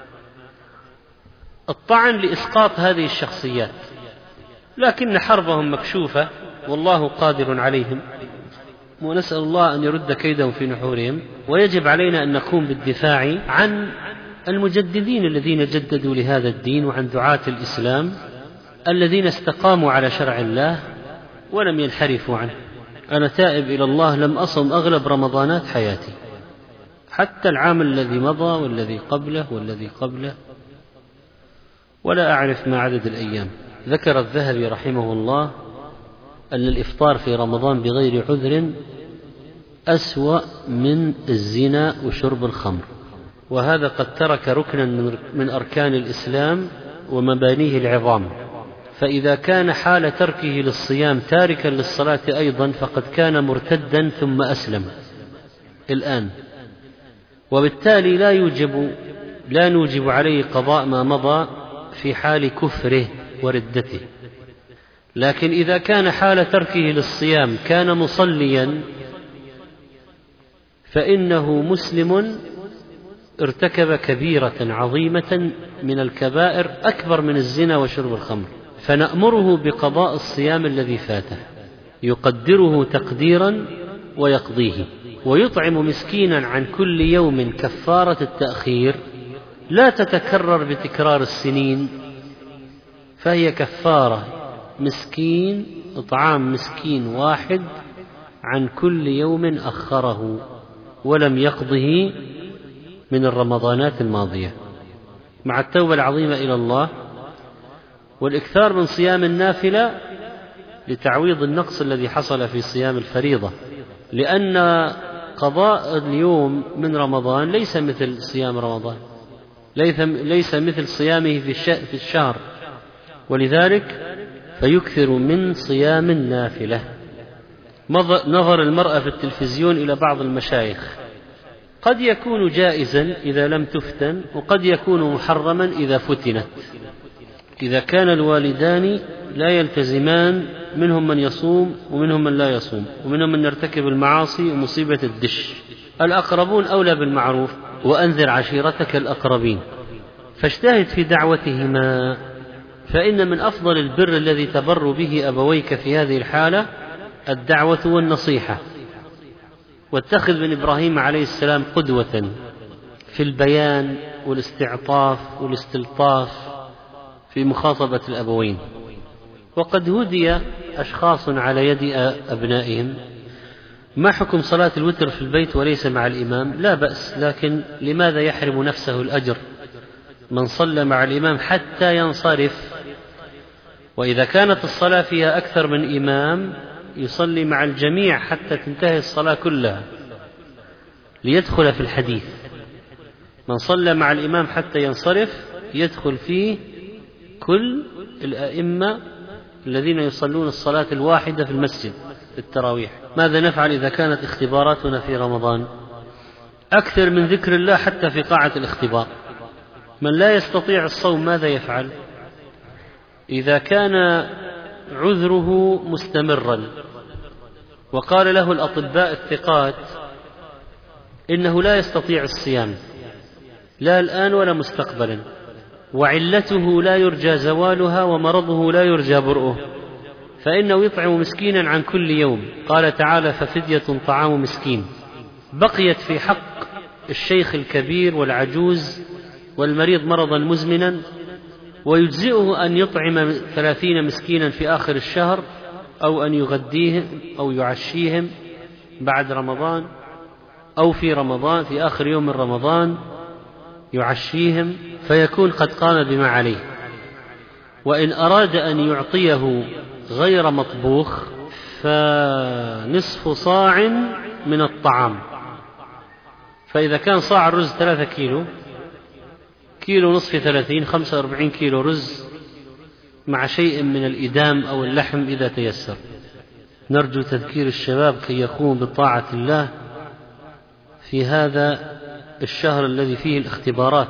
الطعن لإسقاط هذه الشخصيات. لكن حربهم مكشوفة والله قادر عليهم، ونسأل الله أن يرد كيدهم في نحورهم. ويجب علينا أن نقوم بالدفاع عن المجددين الذين جددوا لهذا الدين، وعن دعاة الإسلام الذين استقاموا على شرع الله ولم ينحرفوا عنه. أنا تائب إلى الله، لم أصم أغلب رمضانات حياتي، حتى العام الذي مضى والذي قبله والذي قبله، ولا أعرف ما عدد الأيام. ذكر الذهبي رحمه الله أن الإفطار في رمضان بغير عذر أسوأ من الزنا وشرب الخمر، وهذا قد ترك ركنا من أركان الإسلام ومبانيه العظام. فإذا كان حال تركه للصيام تاركا للصلاة أيضا فقد كان مرتدا ثم أسلم الآن، وبالتالي لا يوجب لا نوجب عليه قضاء ما مضى في حال كفره وردته. لكن إذا كان حال تركه للصيام كان مصليا فإنه مسلم ارتكب كبيرة عظيمة من الكبائر أكبر من الزنا وشرب الخمر، فنأمره بقضاء الصيام الذي فاته، يقدره تقديرا ويقضيه، ويطعم مسكينا عن كل يوم كفارة التأخير لا تتكرر بتكرار السنين، فهي كفارة مسكين، إطعام مسكين واحد عن كل يوم أخره ولم يقضه من الرمضانات الماضية، مع التوبة العظيمة إلى الله والإكثار من صيام النافلة لتعويض النقص الذي حصل في صيام الفريضة. لأن قضاء اليوم من رمضان ليس مثل صيام رمضان، ليس مثل صيامه في الشهر، ولذلك فيكثر من صيام النافلة. نظر المرأة في التلفزيون إلى بعض المشايخ قد يكون جائزا إذا لم تفتن، وقد يكون محرما إذا فتنت. إذا كان الوالدان لا يلتزمان، منهم من يصوم ومنهم من لا يصوم، ومنهم من يرتكب المعاصي ومصيبة الدش. الأقربون أولى بالمعروف، وأنذر عشيرتك الأقربين، فاجتهد في دعوتهما، فإن من أفضل البر الذي تبر به أبويك في هذه الحالة الدعوة والنصيحة. واتخذ من إبراهيم عليه السلام قدوة في البيان والاستعطاف والاستلطاف في مخاطبة الأبوين. وقد هدي أشخاص على يد أبنائهم. ما حكم صلاة الوتر في البيت وليس مع الإمام؟ لا بأس، لكن لماذا يحرم نفسه الأجر من صلى مع الإمام حتى ينصرف؟ وإذا كانت الصلاة فيها أكثر من إمام يصلي مع الجميع حتى تنتهي الصلاة كلها ليدخل في الحديث. من صلى مع الإمام حتى ينصرف يدخل فيه كل الأئمة الذين يصلون الصلاة الواحدة في المسجد التراويح. ماذا نفعل إذا كانت اختباراتنا في رمضان؟ أكثر من ذكر الله حتى في قاعة الاختبار. من لا يستطيع الصوم ماذا يفعل؟ إذا كان عذره مستمرا وقال له الأطباء الثقات إنه لا يستطيع الصيام لا الآن ولا مستقبلا، وعلته لا يرجى زوالها ومرضه لا يرجى برؤه، فإنه يطعم مسكينا عن كل يوم. قال تعالى: ففدية طعام مسكين. بقيت في حق الشيخ الكبير والعجوز والمريض مرضا مزمنا، ويجزئه أن يطعم ثلاثين مسكينا في آخر الشهر، أو أن يغديهم أو يعشيهم بعد رمضان، أو في رمضان في آخر يوم من رمضان يعشيهم، فيكون قد قام بما عليه. وإن أراد أن يعطيه غير مطبوخ فنصف صاع من الطعام. فإذا كان صاع الرز ثلاثة كيلو، كيلو نصف ثلاثين، خمسة وأربعين كيلو رز مع شيء من الإدام أو اللحم إذا تيسر. نرجو تذكير الشباب كي يقوموا بطاعة الله في هذا الشهر الذي فيه الاختبارات.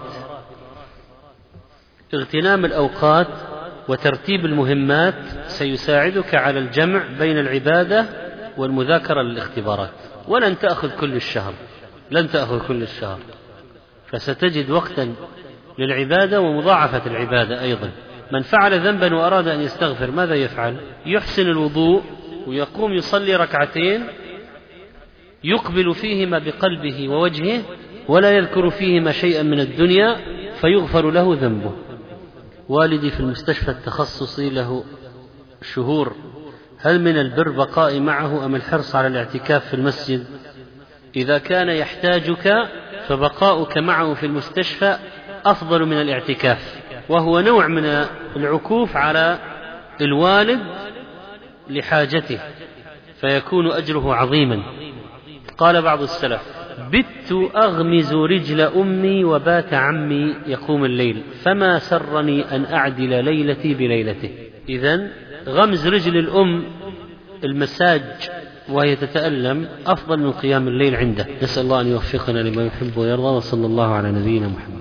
اغتنام الأوقات وترتيب المهمات سيساعدك على الجمع بين العبادة والمذاكرة للاختبارات. ولن تأخذ كل الشهر، لن تأخذ كل الشهر، فستجد وقتا للعبادة ومضاعفة العبادة أيضا. من فعل ذنبا وأراد أن يستغفر ماذا يفعل؟ يحسن الوضوء ويقوم يصلي ركعتين يقبل فيهما بقلبه ووجهه، ولا يذكر فيهما شيئا من الدنيا، فيغفر له ذنبه. والدي في المستشفى التخصصي له شهور، هل من البر بقائي معه أم الحرص على الاعتكاف في المسجد؟ إذا كان يحتاجك فبقاؤك معه في المستشفى أفضل من الاعتكاف، وهو نوع من العكوف على الوالد لحاجته، فيكون أجره عظيما. قال بعض السلف: بت أغمز رجل أمي وبات عمي يقوم الليل، فما سرني أن أعدل ليلتي بليلته. إذن غمز رجل الأم المساج وهي تتألم أفضل من قيام الليل عنده. نسأل الله أن يوفقنا لما يحب ويرضى، وصلى الله على نبينا محمد.